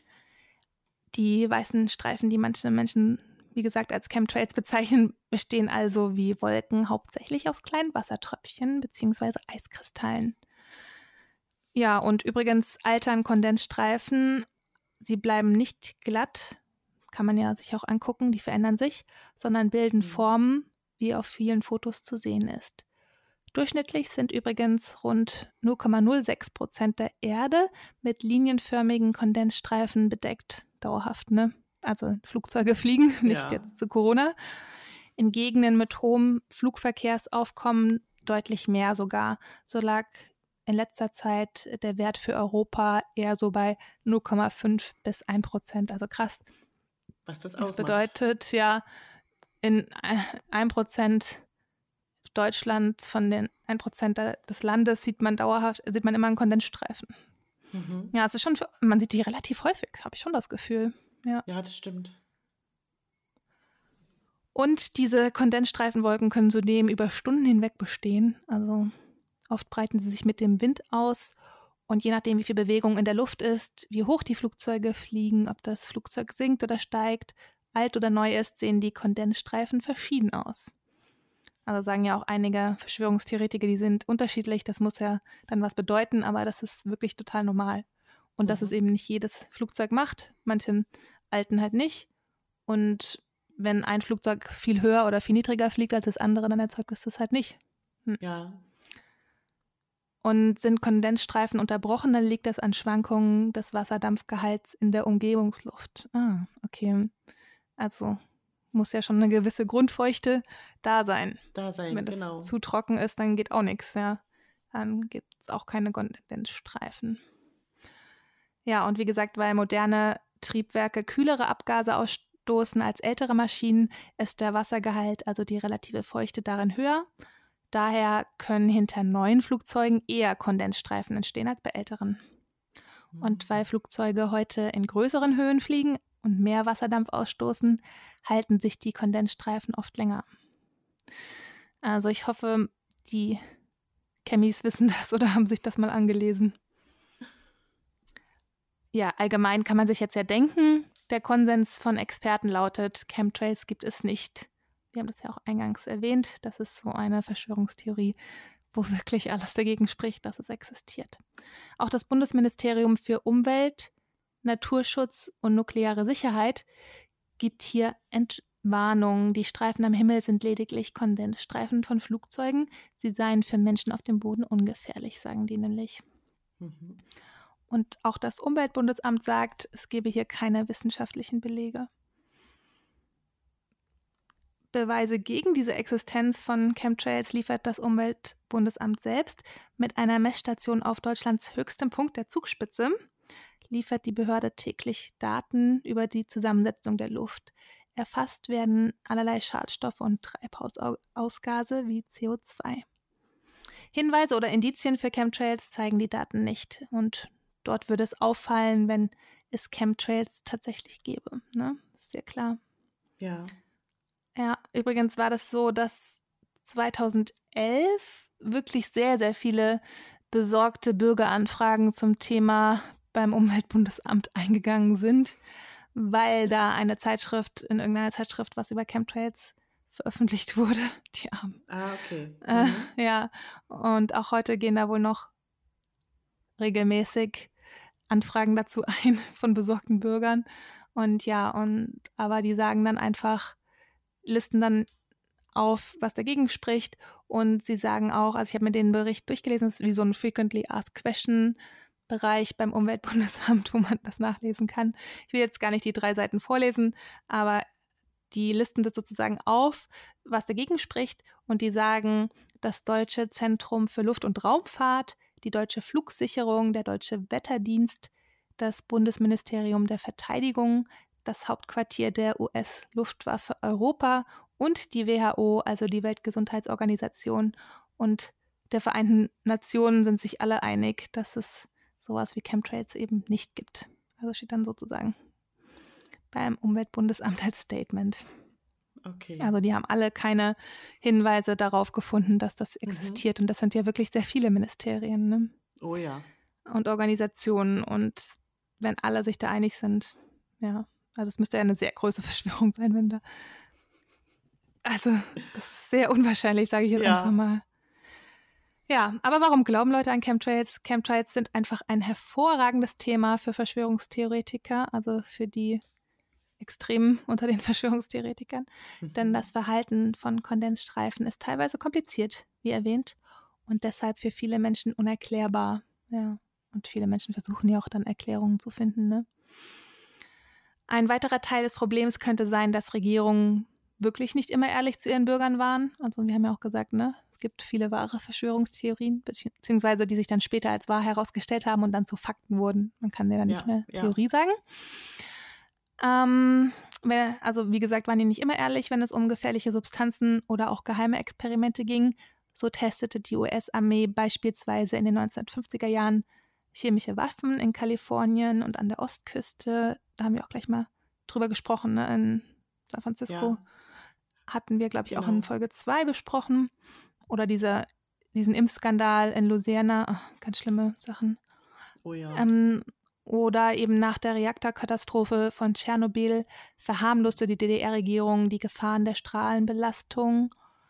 Die weißen Streifen, die manche Menschen, wie gesagt, als Chemtrails bezeichnen, bestehen also wie Wolken hauptsächlich aus kleinen Wassertröpfchen bzw. Eiskristallen. Ja, und übrigens altern Kondensstreifen, sie bleiben nicht glatt, kann man ja sich auch angucken, die verändern sich, sondern bilden Mhm. Formen, wie auf vielen Fotos zu sehen ist. Durchschnittlich sind übrigens rund null Komma null sechs Prozent der Erde mit linienförmigen Kondensstreifen bedeckt, dauerhaft, ne? Also Flugzeuge fliegen, nicht Ja. jetzt zu Corona. In Gegenden mit hohem Flugverkehrsaufkommen deutlich mehr sogar. So lag in letzter Zeit der Wert für Europa eher so bei null Komma fünf bis ein Prozent. Also krass. Was das Das ausmacht. bedeutet ja, in ein Prozent Deutschland, von den ein Prozent des Landes sieht man dauerhaft, sieht man immer einen Kondensstreifen. Mhm. Ja, es ist schon, man sieht die relativ häufig, habe ich schon das Gefühl. Ja. Ja, das stimmt. Und diese Kondensstreifenwolken können zudem über Stunden hinweg bestehen. Also oft breiten sie sich mit dem Wind aus. Und je nachdem, wie viel Bewegung in der Luft ist, wie hoch die Flugzeuge fliegen, ob das Flugzeug sinkt oder steigt, alt oder neu ist, sehen die Kondensstreifen verschieden aus. Also sagen ja auch einige Verschwörungstheoretiker, die sind unterschiedlich. Das muss ja dann was bedeuten, aber das ist wirklich total normal. Und dass Mhm. es eben nicht jedes Flugzeug macht. Manchen alten halt nicht. Und wenn ein Flugzeug viel höher oder viel niedriger fliegt als das andere, dann erzeugt es das halt nicht. Hm. Ja. Und sind Kondensstreifen unterbrochen, dann liegt das an Schwankungen des Wasserdampfgehalts in der Umgebungsluft. Ah, okay. Also muss ja schon eine gewisse Grundfeuchte da sein. Da sein, Wenn das genau. zu trocken ist, dann geht auch nichts, ja. Dann gibt es auch keine Kondensstreifen. Ja, und wie gesagt, weil moderne Triebwerke kühlere Abgase ausstoßen als ältere Maschinen, ist der Wassergehalt, also die relative Feuchte, darin höher. Daher können hinter neuen Flugzeugen eher Kondensstreifen entstehen als bei älteren. Und weil Flugzeuge heute in größeren Höhen fliegen und mehr Wasserdampf ausstoßen, halten sich die Kondensstreifen oft länger. Also ich hoffe, die Chemis wissen das oder haben sich das mal angelesen. Ja, allgemein kann man sich jetzt ja denken, der Konsens von Experten lautet, Chemtrails gibt es nicht. Wir haben das ja auch eingangs erwähnt, das ist so eine Verschwörungstheorie, wo wirklich alles dagegen spricht, dass es existiert. Auch das Bundesministerium für Umwelt, Naturschutz und nukleare Sicherheit gibt hier Ent- Warnung, die Streifen am Himmel sind lediglich Kondensstreifen von Flugzeugen. Sie seien für Menschen auf dem Boden ungefährlich, sagen die nämlich. Mhm. Und auch das Umweltbundesamt sagt, es gebe hier keine wissenschaftlichen Belege. Beweise gegen diese Existenz von Chemtrails liefert das Umweltbundesamt selbst. Mit einer Messstation auf Deutschlands höchstem Punkt der Zugspitze liefert die Behörde täglich Daten über die Zusammensetzung der Luft. Erfasst werden allerlei Schadstoffe und Treibhausausgase wie C O zwei. Hinweise oder Indizien für Chemtrails zeigen die Daten nicht. Und dort würde es auffallen, wenn es Chemtrails tatsächlich gäbe. Ne? Ist ja klar. Ja. Ja, übrigens war das so, dass zweitausendelf wirklich sehr, sehr viele besorgte Bürgeranfragen zum Thema beim Umweltbundesamt eingegangen sind, weil da eine Zeitschrift, in irgendeiner Zeitschrift, was über Chemtrails veröffentlicht wurde. Die Armen. Ah, okay. Äh, Mhm. ja, und auch heute gehen da wohl noch regelmäßig Anfragen dazu ein von besorgten Bürgern. Und ja, und aber die sagen dann einfach, listen dann auf, was dagegen spricht. Und sie sagen auch, also ich habe mir den Bericht durchgelesen, das ist wie so ein Frequently Asked Question Bereich beim Umweltbundesamt, wo man das nachlesen kann. Ich will jetzt gar nicht die drei Seiten vorlesen, aber die listen das sozusagen auf, was dagegen spricht. Und die sagen, das Deutsche Zentrum für Luft- und Raumfahrt, die Deutsche Flugsicherung, der Deutsche Wetterdienst, das Bundesministerium der Verteidigung, das Hauptquartier der U S-Luftwaffe Europa und die W H O, also die Weltgesundheitsorganisation und der Vereinten Nationen sind sich alle einig, dass es sowas wie Chemtrails eben nicht gibt. Also steht dann sozusagen beim Umweltbundesamt als Statement. Okay. Also die haben alle keine Hinweise darauf gefunden, dass das existiert. Mhm. Und das sind ja wirklich sehr viele Ministerien, ne? Oh ja. Und Organisationen. Und wenn alle sich da einig sind, ja, also es müsste ja eine sehr große Verschwörung sein, wenn da. Also das ist sehr unwahrscheinlich, sage ich jetzt Ja. einfach mal. Ja, aber warum glauben Leute an Chemtrails? Chemtrails sind einfach ein hervorragendes Thema für Verschwörungstheoretiker, also für die Extremen unter den Verschwörungstheoretikern. Mhm. Denn das Verhalten von Kondensstreifen ist teilweise kompliziert, wie erwähnt, und deshalb für viele Menschen unerklärbar. Ja, und viele Menschen versuchen ja auch dann Erklärungen zu finden. Ne? Ein weiterer Teil des Problems könnte sein, dass Regierungen wirklich nicht immer ehrlich zu ihren Bürgern waren. Also wir haben ja auch gesagt, ne, es gibt viele wahre Verschwörungstheorien, beziehungsweise die sich dann später als wahr herausgestellt haben und dann zu Fakten wurden. Man kann ja dann Ja, nicht mehr ja. Theorie sagen. Ähm, also wie gesagt, waren die nicht immer ehrlich, wenn es um gefährliche Substanzen oder auch geheime Experimente ging. So testete die U S-Armee beispielsweise in den neunzehnhundertfünfziger Jahren chemische Waffen in Kalifornien und an der Ostküste. Da haben wir auch gleich mal drüber gesprochen, ne? In San Francisco. Ja. Hatten wir, glaube ich, genau. auch in Folge zwei besprochen. Oder dieser, diesen Impfskandal in Louisiana. Ach, ganz schlimme Sachen. Oh ja. Ähm, oder eben nach der Reaktorkatastrophe von Tschernobyl verharmloste die D D R-Regierung die Gefahren der Strahlenbelastung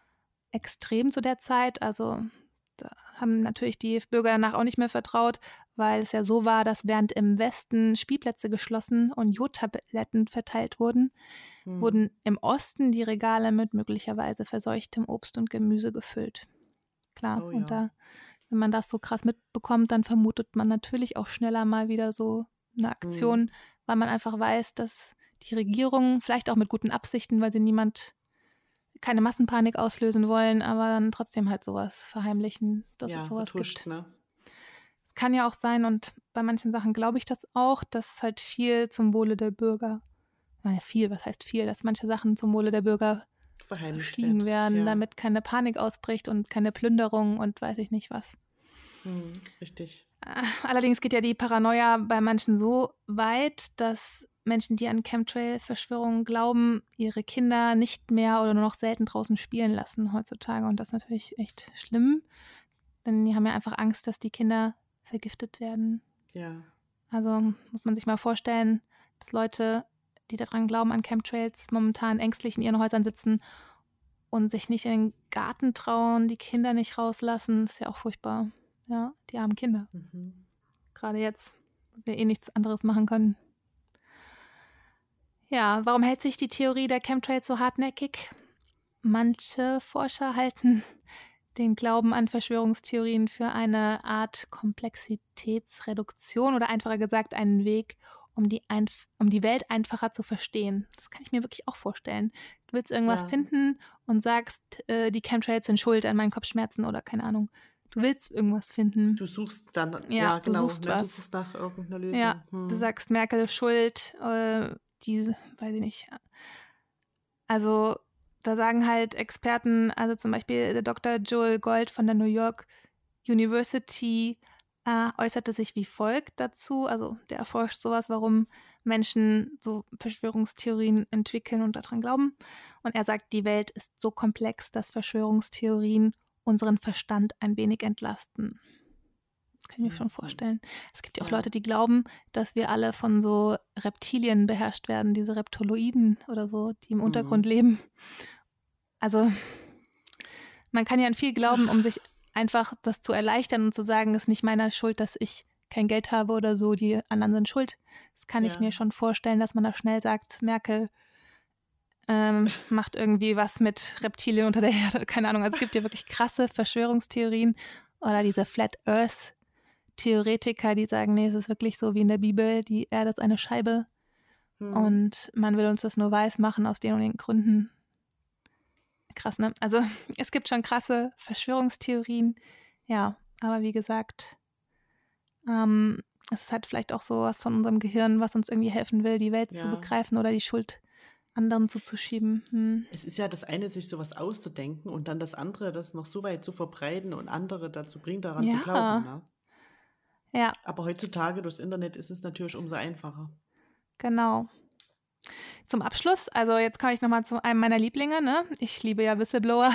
extrem zu der Zeit. Also da haben natürlich die Bürger danach auch nicht mehr vertraut, weil es ja so war, dass während im Westen Spielplätze geschlossen und Jodtabletten verteilt wurden, hm. wurden im Osten die Regale mit möglicherweise verseuchtem Obst und Gemüse gefüllt. Klar, oh, ja. und da wenn man das so krass mitbekommt, dann vermutet man natürlich auch schneller mal wieder so eine Aktion, mhm. weil man einfach weiß, dass die Regierung, vielleicht auch mit guten Absichten, weil sie niemand, keine Massenpanik auslösen wollen, aber dann trotzdem halt sowas verheimlichen, dass ja, es sowas vertuscht, gibt. Ne? Es kann ja auch sein, und bei manchen Sachen glaube ich das auch, dass halt viel zum Wohle der Bürger, naja, viel, was heißt viel, dass manche Sachen zum Wohle der Bürger verschwiegen werden, ja. damit keine Panik ausbricht und keine Plünderung und weiß ich nicht was. Hm, richtig. Allerdings geht ja die Paranoia bei manchen so weit, dass Menschen, die an Chemtrail-Verschwörungen glauben, ihre Kinder nicht mehr oder nur noch selten draußen spielen lassen heutzutage. Und das ist natürlich echt schlimm, denn die haben ja einfach Angst, dass die Kinder vergiftet werden. Ja. Also muss man sich mal vorstellen, dass Leute, die daran glauben, an Chemtrails, momentan ängstlich in ihren Häusern sitzen und sich nicht in den Garten trauen, die Kinder nicht rauslassen. Das ist ja auch furchtbar. Ja, die armen Kinder. Mhm. Gerade jetzt, wo wir eh nichts anderes machen können. Ja, warum hält sich die Theorie der Chemtrails so hartnäckig? Manche Forscher halten den Glauben an Verschwörungstheorien für eine Art Komplexitätsreduktion oder einfacher gesagt einen Weg, um die, einf- um die Welt einfacher zu verstehen. Das kann ich mir wirklich auch vorstellen. Du willst irgendwas Ja. finden und sagst, äh, die Chemtrails sind schuld an meinen Kopfschmerzen oder keine Ahnung. Du willst irgendwas finden. Du suchst dann, Ja, ja, du genau, suchst ne, du was. suchst nach irgendeiner Lösung. Ja, Hm. du sagst, Merkel ist schuld, äh, die, weiß ich nicht. Also da sagen halt Experten, also zum Beispiel der Doktor Joel Gold von der New York University äh, äußerte sich wie folgt dazu. Also der erforscht sowas, warum Menschen so Verschwörungstheorien entwickeln und daran glauben. Und er sagt, die Welt ist so komplex, dass Verschwörungstheorien unseren Verstand ein wenig entlasten. Das kann ich mir schon vorstellen. Es gibt ja auch Ja. Leute, die glauben, dass wir alle von so Reptilien beherrscht werden, diese Reptoloiden oder so, die im Untergrund Mhm. leben. Also man kann ja an viel glauben, um sich einfach das zu erleichtern und zu sagen, es ist nicht meiner Schuld, dass ich kein Geld habe oder so, die anderen sind schuld. Das kann ich Ja. mir schon vorstellen, dass man da schnell sagt, Merkel ähm, macht irgendwie was mit Reptilien unter der Erde, keine Ahnung. Also es gibt ja wirklich krasse Verschwörungstheorien oder diese Flat Earth Theoretiker, die sagen, nee, es ist wirklich so wie in der Bibel, die Erde ist eine Scheibe Hm. und man will uns das nur weiß machen aus den und den Gründen. Krass, ne? Also es gibt schon krasse Verschwörungstheorien, ja, aber wie gesagt, ähm, es ist halt vielleicht auch so was von unserem Gehirn, was uns irgendwie helfen will, die Welt zu Ja. begreifen oder die Schuld anderen zuzuschieben. Hm. Es ist ja das eine, sich sowas auszudenken und dann das andere, das noch so weit zu verbreiten und andere dazu bringen, daran zu Ja, glauben. Ne? ja, Aber heutzutage durchs Internet ist es natürlich umso einfacher. genau. Zum Abschluss, also jetzt komme ich nochmal zu einem meiner Lieblinge, ne? Ich liebe ja Whistleblower.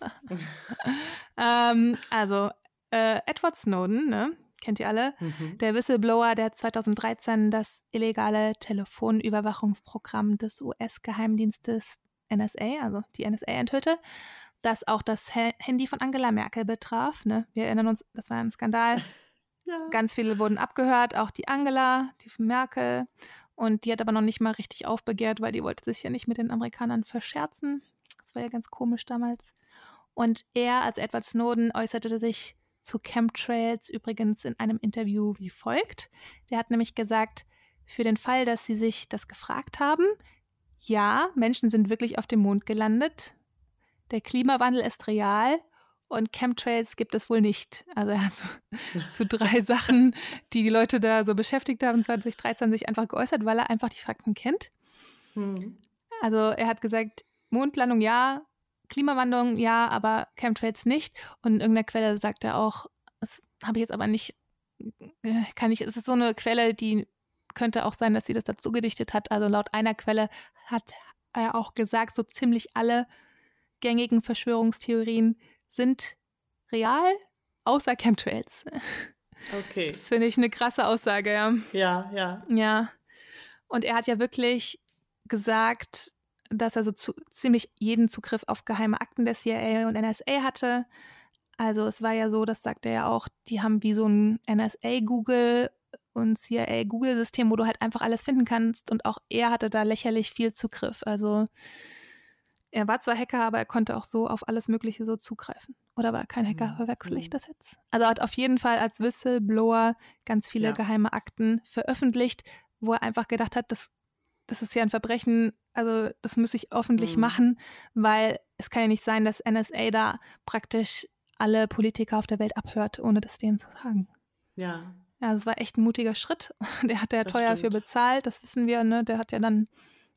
ähm, also äh, Edward Snowden, ne? Kennt ihr alle? Mhm. Der Whistleblower, der zweitausenddreizehn das illegale Telefonüberwachungsprogramm des U S-Geheimdienstes N S A, also die N S A, enthüllte, das auch das Ha- Handy von Angela Merkel betraf. Ne? Wir erinnern uns, das war ein Skandal. Ja. Ganz viele wurden abgehört, auch die Angela, die von Merkel. Und die hat aber noch nicht mal richtig aufbegehrt, weil die wollte sich ja nicht mit den Amerikanern verscherzen. Das war ja ganz komisch damals. Und er, als Edward Snowden, äußerte sich zu Chemtrails übrigens in einem Interview wie folgt. Der hat nämlich gesagt, für den Fall, dass sie sich das gefragt haben, ja, Menschen sind wirklich auf dem Mond gelandet. Der Klimawandel ist real und Chemtrails gibt es wohl nicht. Also er hat so zu drei Sachen, die die Leute da so beschäftigt haben, zwanzig dreizehn sich einfach geäußert, weil er einfach die Fakten kennt. Hm. Also er hat gesagt, Mondlandung ja, Klimawandlung ja, aber Chemtrails nicht. Und in irgendeiner Quelle sagt er auch, das habe ich jetzt aber nicht, äh, kann ich, es ist so eine Quelle, die könnte auch sein, dass sie das dazu gedichtet hat. Also laut einer Quelle hat er auch gesagt, so ziemlich alle gängigen Verschwörungstheorien sind real, außer Chemtrails. Okay. Das finde ich eine krasse Aussage, ja. Ja, ja. Ja. Und er hat ja wirklich gesagt, dass er so zu, ziemlich jeden Zugriff auf geheime Akten der C I A und N S A hatte. Also es war ja so, das sagt er ja auch, die haben wie so ein N S A-Google und C I A-Google-System, wo du halt einfach alles finden kannst. Und auch er hatte da lächerlich viel Zugriff. Also er war zwar Hacker, aber er konnte auch so auf alles Mögliche so zugreifen. Oder war er kein Hacker? Hm, Verwechsel ich hm. das jetzt? Also er hat auf jeden Fall als Whistleblower ganz viele Ja. geheime Akten veröffentlicht, wo er einfach gedacht hat, das, das ist ja ein Verbrechen, also das muss ich öffentlich Hm. machen, weil es kann ja nicht sein, dass N S A da praktisch alle Politiker auf der Welt abhört, ohne das denen zu sagen. Ja. Ja, das war echt ein mutiger Schritt. Der hat ja Das teuer für stimmt. bezahlt, das wissen wir, ne? Der hat ja dann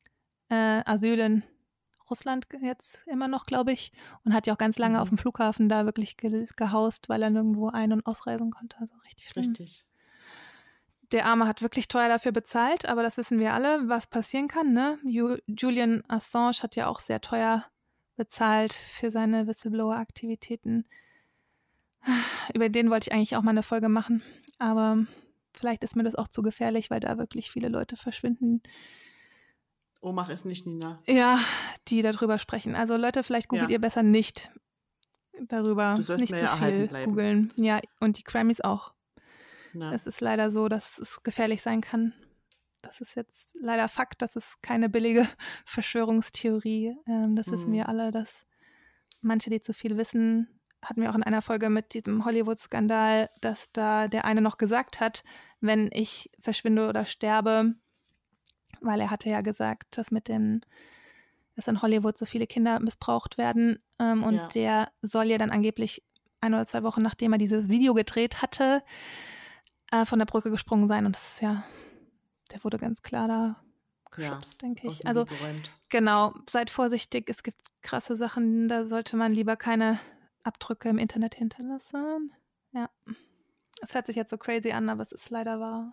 äh, Asyl in Russland ge- jetzt immer noch, glaube ich, und hat ja auch ganz lange auf Mhm. dem Flughafen da wirklich ge gehaust, weil er nirgendwo ein- und ausreisen konnte. Also richtig schlimm. Richtig. Der Arme hat wirklich teuer dafür bezahlt, aber das wissen wir alle, was passieren kann, ne? Ju Julian Assange hat ja auch sehr teuer bezahlt für seine Whistleblower-Aktivitäten. Über den wollte ich eigentlich auch mal eine Folge machen, aber vielleicht ist mir das auch zu gefährlich, weil da wirklich viele Leute verschwinden, Oh, mach es nicht, Nina. ja, die darüber sprechen. Also Leute, vielleicht googelt Ja. ihr besser nicht darüber, Du sollst nicht mir zu ja erhalten viel bleiben. googeln. Ja, und die Grammys auch. Na. Es ist leider so, dass es gefährlich sein kann. das ist jetzt leider Fakt, das ist keine billige Verschwörungstheorie. Ähm, das wissen wir Mhm. alle, dass manche, die zu viel wissen, hatten wir auch in einer Folge mit diesem Hollywood-Skandal, dass da der eine noch gesagt hat, wenn ich verschwinde oder sterbe, weil er hatte ja gesagt, dass mit den, dass in Hollywood so viele Kinder missbraucht werden. Ähm, und Ja. der soll ja dann angeblich ein oder zwei Wochen, nachdem er dieses Video gedreht hatte, äh, von der Brücke gesprungen sein. Und das ist ja, der wurde ganz klar da Ja, geschubst, denke aus ich. dem Also Weg geräumt. genau, seid vorsichtig. Es gibt krasse Sachen, da sollte man lieber keine Abdrücke im Internet hinterlassen. Ja. Es hört sich jetzt so crazy an, aber es ist leider wahr.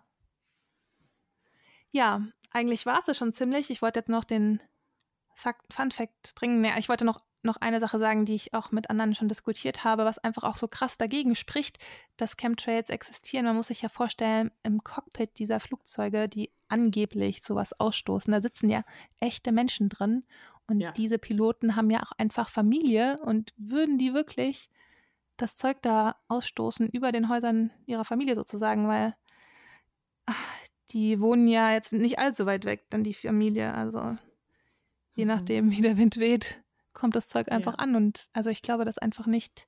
Ja, eigentlich war es ja schon ziemlich. Ich wollte jetzt noch den Fakt, Fun Fact bringen. Ja, ich wollte noch, noch eine Sache sagen, die ich auch mit anderen schon diskutiert habe, was einfach auch so krass dagegen spricht, dass Chemtrails existieren. Man muss sich ja vorstellen, im Cockpit dieser Flugzeuge, die angeblich sowas ausstoßen, da sitzen ja echte Menschen drin. Und Ja. diese Piloten haben ja auch einfach Familie und würden die wirklich das Zeug da ausstoßen über den Häusern ihrer Familie sozusagen, weil ach, die wohnen ja jetzt nicht allzu weit weg, dann die Familie. Also je Mhm. nachdem, wie der Wind weht, kommt das Zeug einfach Ja. an. Und also ich glaube, das einfach nicht,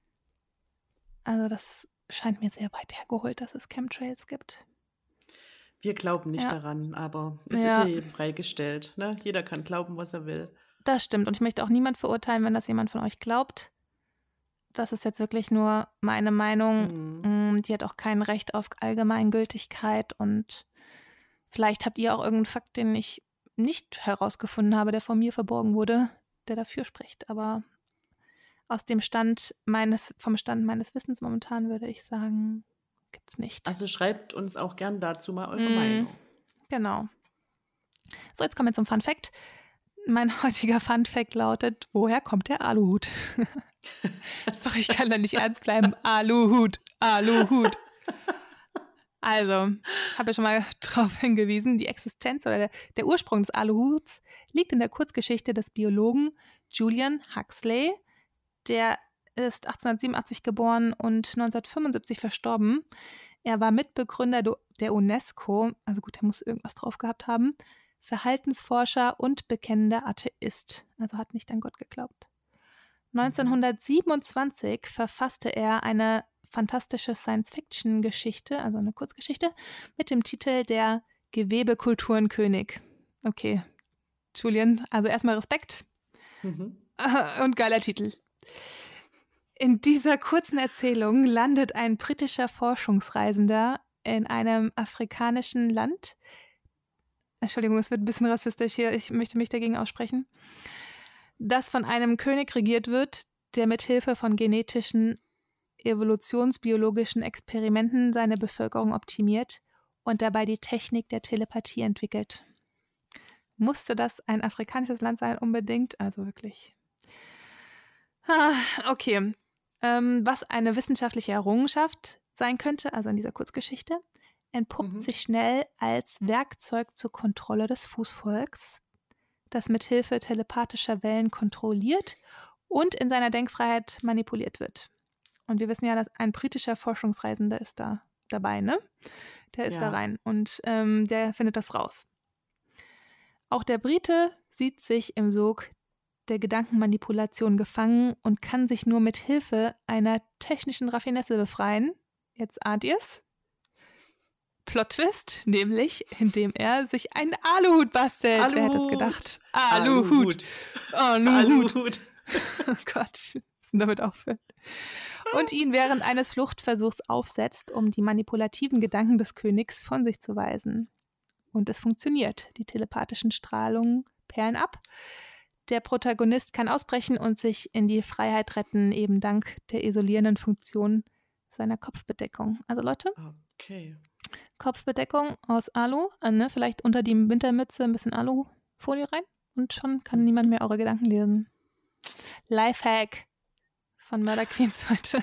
also das scheint mir sehr weit hergeholt, dass es Chemtrails gibt. Wir glauben nicht Ja. daran, aber es ist Ja, ja jedem freigestellt. Ne? Jeder kann glauben, was er will. das stimmt. Und ich möchte auch niemand verurteilen, wenn das jemand von euch glaubt. Das ist jetzt wirklich nur meine Meinung. Mhm. Mm, Die hat auch kein Recht auf Allgemeingültigkeit. Und vielleicht habt ihr auch irgendeinen Fakt, den ich nicht herausgefunden habe, der von mir verborgen wurde, der dafür spricht. Aber aus dem Stand meines, vom Stand meines Wissens momentan würde ich sagen, gibt's nicht. Also schreibt uns auch gern dazu mal eure Mm, Meinung. Genau. So, jetzt kommen wir zum Fun Fact. Mein heutiger Fun Fact lautet, woher kommt der Aluhut? Sorry, ich kann da nicht ernst bleiben. Aluhut, Aluhut. Also, habe ich schon mal darauf hingewiesen, die Existenz oder der, der Ursprung des Aluhuts liegt in der Kurzgeschichte des Biologen Julian Huxley. Der ist achtzehnhundertsiebenundachtzig geboren und neunzehnhundertfünfundsiebzig verstorben. Er war Mitbegründer der UNESCO, also gut, er muss irgendwas drauf gehabt haben, Verhaltensforscher und bekennender Atheist, also hat nicht an Gott geglaubt. neunzehnhundertsiebenundzwanzig verfasste er eine fantastische Science-Fiction-Geschichte, also eine Kurzgeschichte, mit dem Titel Der Gewebekulturenkönig. Okay, Julian, also erstmal Respekt Mhm. und geiler Titel. In dieser kurzen Erzählung landet ein britischer Forschungsreisender in einem afrikanischen Land. Entschuldigung, es wird ein bisschen rassistisch hier, ich möchte mich dagegen aussprechen. Das von einem König regiert wird, der mit Hilfe von genetischen, evolutionsbiologischen Experimenten seine Bevölkerung optimiert und dabei die Technik der Telepathie entwickelt. Musste das ein afrikanisches Land sein unbedingt? Also wirklich. Ah, okay. Ähm, was eine wissenschaftliche Errungenschaft sein könnte, also in dieser Kurzgeschichte, entpuppt Mhm. sich schnell als Werkzeug zur Kontrolle des Fußvolks, das mit Hilfe telepathischer Wellen kontrolliert und in seiner Denkfreiheit manipuliert wird. Und wir wissen ja, dass ein britischer Forschungsreisender ist da dabei, ne? Der ist da Ja. rein und ähm, der findet das raus. Auch der Brite sieht sich im Sog der Gedankenmanipulation gefangen und kann sich nur mit Hilfe einer technischen Raffinesse befreien. Jetzt ahnt ihr's. Plot-Twist, nämlich indem er sich einen Aluhut bastelt. Aluhut. Wer hätte es gedacht? Aluhut. Aluhut. Aluhut. Oh Gott, müssen damit aufhören. Und ihn während eines Fluchtversuchs aufsetzt, um die manipulativen Gedanken des Königs von sich zu weisen. Und es funktioniert. Die telepathischen Strahlungen perlen ab. Der Protagonist kann ausbrechen und sich in die Freiheit retten, eben dank der isolierenden Funktion seiner Kopfbedeckung. Also Leute, Okay. Kopfbedeckung aus Alu, äh, ne? Vielleicht unter die Wintermütze ein bisschen Alufolie rein und schon kann Mhm. niemand mehr eure Gedanken lesen. Lifehack von Murder Queens heute.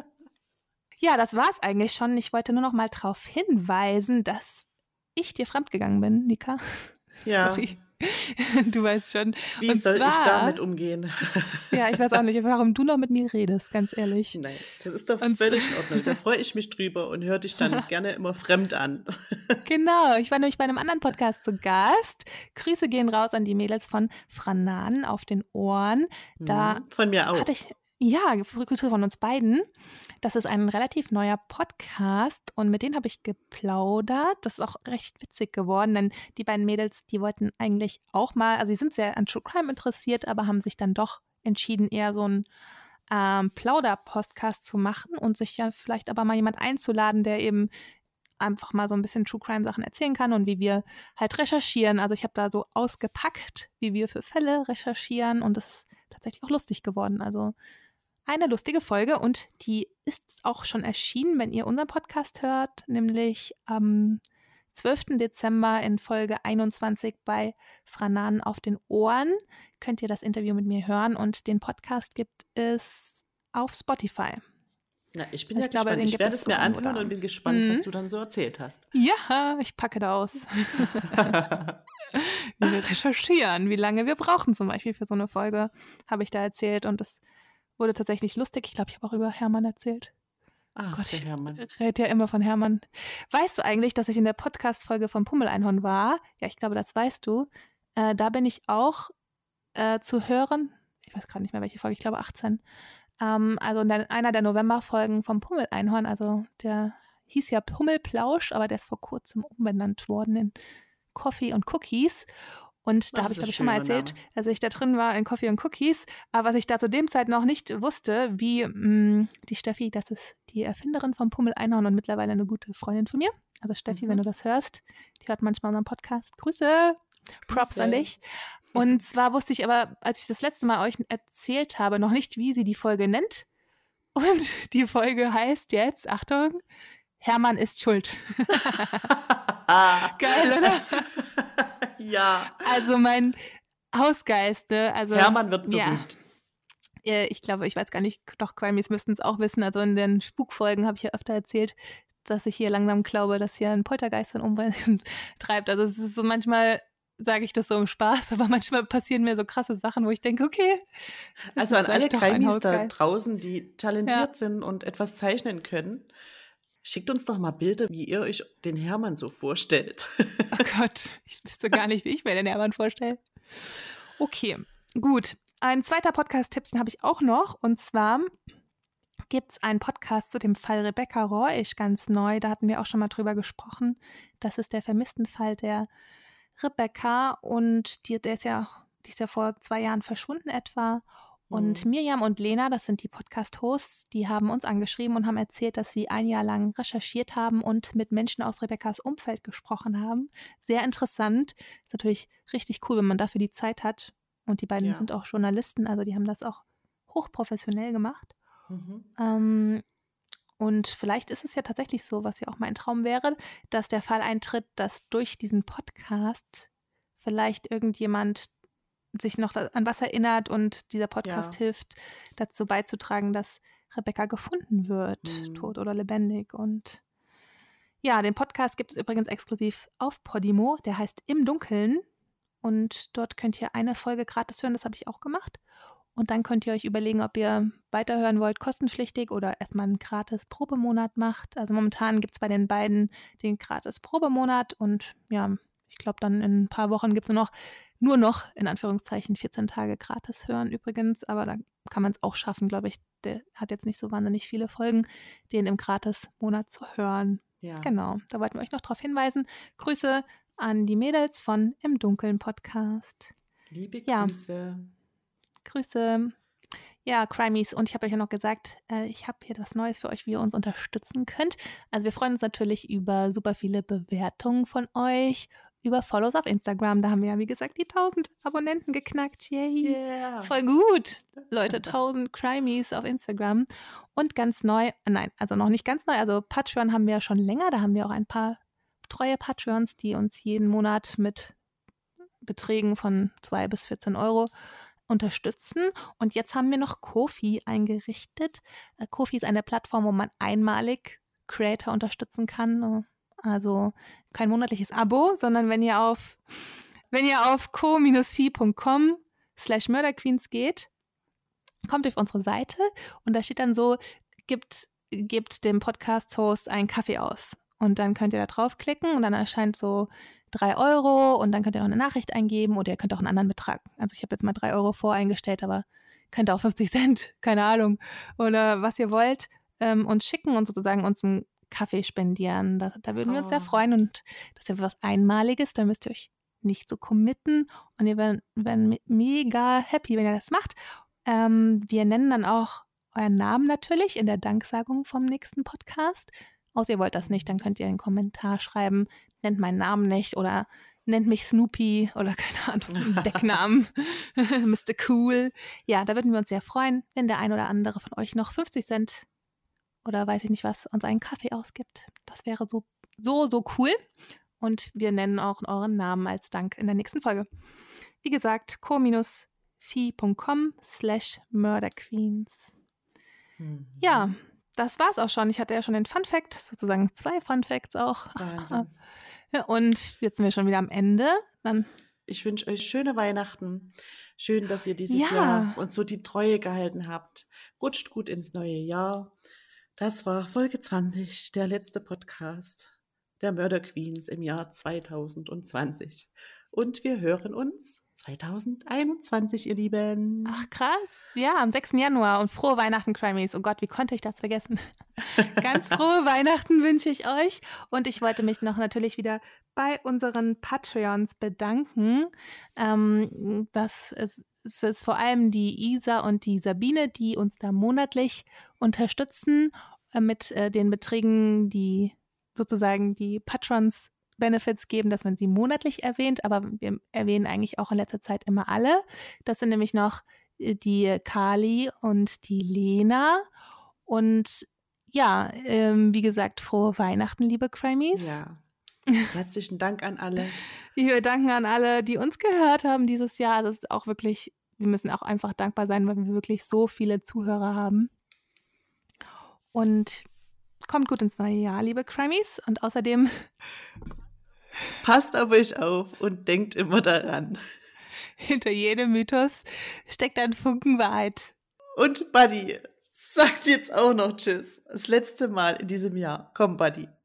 Ja, das war's eigentlich schon. Ich wollte nur noch mal darauf hinweisen, dass ich dir fremdgegangen bin, Nika. Ja, Sorry. Du weißt schon. Wie Und soll ich zwar, damit umgehen? ja, ich weiß auch nicht, warum du noch mit mir redest, ganz ehrlich. Nein, das ist doch Und völlig in Ordnung. Da freue ich mich drüber und höre dich dann gerne immer fremd an. genau, ich war nämlich bei einem anderen Podcast zu Gast. Grüße gehen raus an die Mädels von Franan auf den Ohren. Da Mhm, von mir hatte auch. ich, ja, Grüße von uns beiden. Das ist ein relativ neuer Podcast und mit denen habe ich geplaudert. Das ist auch recht witzig geworden, denn die beiden Mädels, die wollten eigentlich auch mal, also sie sind sehr an True Crime interessiert, aber haben sich dann doch entschieden, eher so einen ähm, Plauder-Podcast zu machen und sich ja vielleicht aber mal jemand einzuladen, der eben einfach mal so ein bisschen True Crime Sachen erzählen kann und wie wir halt recherchieren. Also ich habe da so ausgepackt, wie wir für Fälle recherchieren und das ist tatsächlich auch lustig geworden. Also eine lustige Folge und die ist auch schon erschienen, wenn ihr unseren Podcast hört, nämlich am zwölften Dezember in Folge einundzwanzig bei Franan auf den Ohren. Könnt ihr das Interview mit mir hören und den Podcast gibt es auf Spotify. Na, ich bin Also ja ich glaube, gespannt. den Ich gibt werde es es mir sogar nur anhören da. und bin gespannt, was Mhm. du dann so erzählt hast. Ja, ich packe da aus. Wie wir recherchieren, wie lange wir brauchen zum Beispiel für so eine Folge, habe ich da erzählt und das wurde tatsächlich lustig. Ich glaube, ich habe auch über Hermann erzählt. Ach, Gott, der ich Hermann. rede ja immer von Hermann. Weißt du eigentlich, dass ich in der Podcast-Folge vom Pummeleinhorn war? Ja, ich glaube, das weißt du. Äh, da bin ich auch äh, zu hören. Ich weiß gerade nicht mehr, welche Folge. Ich glaube achtzehn. Ähm, also in der, einer der November-Folgen vom Pummeleinhorn. Also der hieß ja Pummelplausch, aber der ist vor kurzem umbenannt worden in Coffee und Cookies. Und da Ach, habe das ich, ist ein glaube ich, schon mal schöner erzählt, Name. dass ich da drin war in Coffee und Cookies. Aber was ich da zu dem Zeit noch nicht wusste, wie mh, die Steffi, das ist die Erfinderin vom Pummel-Einhorn und mittlerweile eine gute Freundin von mir. Also Steffi, wenn Mhm. du das hörst, die hört manchmal unseren Podcast. Grüße, Props an Grüße. dich. Und zwar wusste ich aber, als ich das letzte Mal euch erzählt habe, noch nicht, wie sie die Folge nennt. Und die Folge heißt jetzt, Achtung, Hermann ist schuld. Geil, oder? Ja. Also mein Hausgeist, ne? Also, Hermann wird ja, berühmt. äh, ich glaube, ich weiß gar nicht, doch Crimies müssten es auch wissen. Also in den Spukfolgen habe ich ja öfter erzählt, dass ich hier langsam glaube, dass hier ein Poltergeist dann umtreibt. Also es ist so manchmal, sage ich das so im Spaß, aber manchmal passieren mir so krasse Sachen, wo ich denke, okay, es Also ist an alle vielleicht doch ein Krimis da Hausgeist. draußen, die Ja. talentiert sind und etwas zeichnen können, schickt uns doch mal Bilder, wie ihr euch den Hermann so vorstellt. Oh Gott, ich wüsste gar nicht, wie ich mir den Hermann vorstelle. Okay, gut. Ein zweiter Podcast-Tipp, den habe ich auch noch. Und zwar gibt es einen Podcast zu dem Fall Rebecca Reusch, ganz neu. Da hatten wir auch schon mal drüber gesprochen. Das ist der Vermisstenfall der Rebecca. Und die, der ist ja, die ist ja vor zwei Jahren verschwunden etwa. Und Mhm. Mirjam und Lena, das sind die Podcast-Hosts, die haben uns angeschrieben und haben erzählt, dass sie ein Jahr lang recherchiert haben und mit Menschen aus Rebeccas Umfeld gesprochen haben. Sehr interessant. Ist natürlich richtig cool, wenn man dafür die Zeit hat. Und die beiden Ja. sind auch Journalisten, also die haben das auch hochprofessionell gemacht. Mhm. Ähm, und vielleicht ist es ja tatsächlich so, was ja auch mein Traum wäre, dass der Fall eintritt, dass durch diesen Podcast vielleicht irgendjemand sich noch an was erinnert und dieser Podcast Ja. hilft, dazu beizutragen, dass Rebecca gefunden wird, Mhm. tot oder lebendig. Und ja, den Podcast gibt es übrigens exklusiv auf Podimo. Der heißt Im Dunkeln. Und dort könnt ihr eine Folge gratis hören. Das habe ich auch gemacht. Und dann könnt ihr euch überlegen, ob ihr weiterhören wollt, kostenpflichtig oder erstmal einen gratis Probemonat macht. Also momentan gibt es bei den beiden den gratis Probemonat. Und ja, ich glaube, dann in ein paar Wochen gibt es nur noch, nur noch, in Anführungszeichen, vierzehn Tage gratis hören übrigens. Aber da kann man es auch schaffen, glaube ich. Der hat jetzt nicht so wahnsinnig viele Folgen, den im Gratis-Monat zu hören. Ja. Genau, da wollten wir euch noch darauf hinweisen. Grüße an die Mädels von Im Dunkeln Podcast. Liebe Ja. Grüße. Grüße. Ja, Crimies. Und ich habe euch ja noch gesagt, äh, ich habe hier was Neues für euch, wie ihr uns unterstützen könnt. Also wir freuen uns natürlich über super viele Bewertungen von euch, über Follows auf Instagram. Da haben wir ja, wie gesagt, die tausend Abonnenten geknackt. Yay. Yeah. Voll gut. Leute, tausend Crimies auf Instagram. Und ganz neu, äh, nein, also noch nicht ganz neu, also Patreon haben wir ja schon länger. Da haben wir auch ein paar treue Patreons, die uns jeden Monat mit Beträgen von zwei bis vierzehn Euro unterstützen. Und jetzt haben wir noch Ko-fi eingerichtet. Äh, Ko-fi ist eine Plattform, wo man einmalig Creator unterstützen kann. Also kein monatliches Abo, sondern wenn ihr auf wenn ihr auf co-fi.com slash murderqueens geht, kommt auf unsere Seite und da steht dann so, gibt, gibt dem Podcast-Host einen Kaffee aus. Und dann könnt ihr da draufklicken und dann erscheint so drei Euro und dann könnt ihr noch eine Nachricht eingeben oder ihr könnt auch einen anderen Betrag. Also ich habe jetzt mal drei Euro voreingestellt, aber könnt ihr auch fünfzig Cent, keine Ahnung, oder was ihr wollt, ähm, uns schicken und sozusagen uns einen Kaffee spendieren. Da, da würden wir uns sehr Oh. freuen und das ist ja was Einmaliges, da müsst ihr euch nicht so committen und ihr werdet mega happy, wenn ihr das macht. Ähm, wir nennen dann auch euren Namen natürlich in der Danksagung vom nächsten Podcast. Außer ihr wollt das nicht, dann könnt ihr einen Kommentar schreiben, nennt meinen Namen nicht oder nennt mich Snoopy oder keine Ahnung, einen Decknamen, Mister Cool. Ja, da würden wir uns sehr freuen, wenn der ein oder andere von euch noch fünfzig Cent oder weiß ich nicht was, uns einen Kaffee ausgibt. Das wäre so, so, so cool. Und wir nennen auch euren Namen als Dank in der nächsten Folge. Wie gesagt, co-fi.com slash murderqueens. Mhm. Ja, das war's auch schon. Ich hatte ja schon den Fun Fact, sozusagen zwei Fun Facts auch. Wahnsinn. Und jetzt sind wir schon wieder am Ende. Dann Ich wünsche euch schöne Weihnachten. Schön, dass ihr dieses Ja. Jahr uns so die Treue gehalten habt. Rutscht gut ins neue Jahr. Das war Folge zwanzig, der letzte Podcast der Murder Queens im Jahr zweitausendzwanzig. Und wir hören uns zweitausendeinundzwanzig, ihr Lieben. Ach krass, ja, am sechsten Januar und frohe Weihnachten, Crimies. Oh Gott, wie konnte ich das vergessen? Ganz frohe Weihnachten wünsche ich euch und ich wollte mich noch natürlich wieder bei unseren Patreons bedanken. Ähm, das ist, es ist vor allem die Isa und die Sabine, die uns da monatlich unterstützen äh, mit äh, den Beträgen, die sozusagen die Patrons Benefits geben, dass man sie monatlich erwähnt, aber wir erwähnen eigentlich auch in letzter Zeit immer alle. Das sind nämlich noch die Kali und die Lena. Und ja, ähm, wie gesagt, frohe Weihnachten, liebe Crimies. Ja, herzlichen Dank an alle. Wir danken an alle, die uns gehört haben dieses Jahr. Also es ist auch wirklich, wir müssen auch einfach dankbar sein, weil wir wirklich so viele Zuhörer haben. Und kommt gut ins neue Jahr, liebe Crimies. Und außerdem passt auf euch auf und denkt immer daran. Hinter jedem Mythos steckt ein Funken Wahrheit. Und Buddy sagt jetzt auch noch Tschüss. Das letzte Mal in diesem Jahr. Komm, Buddy.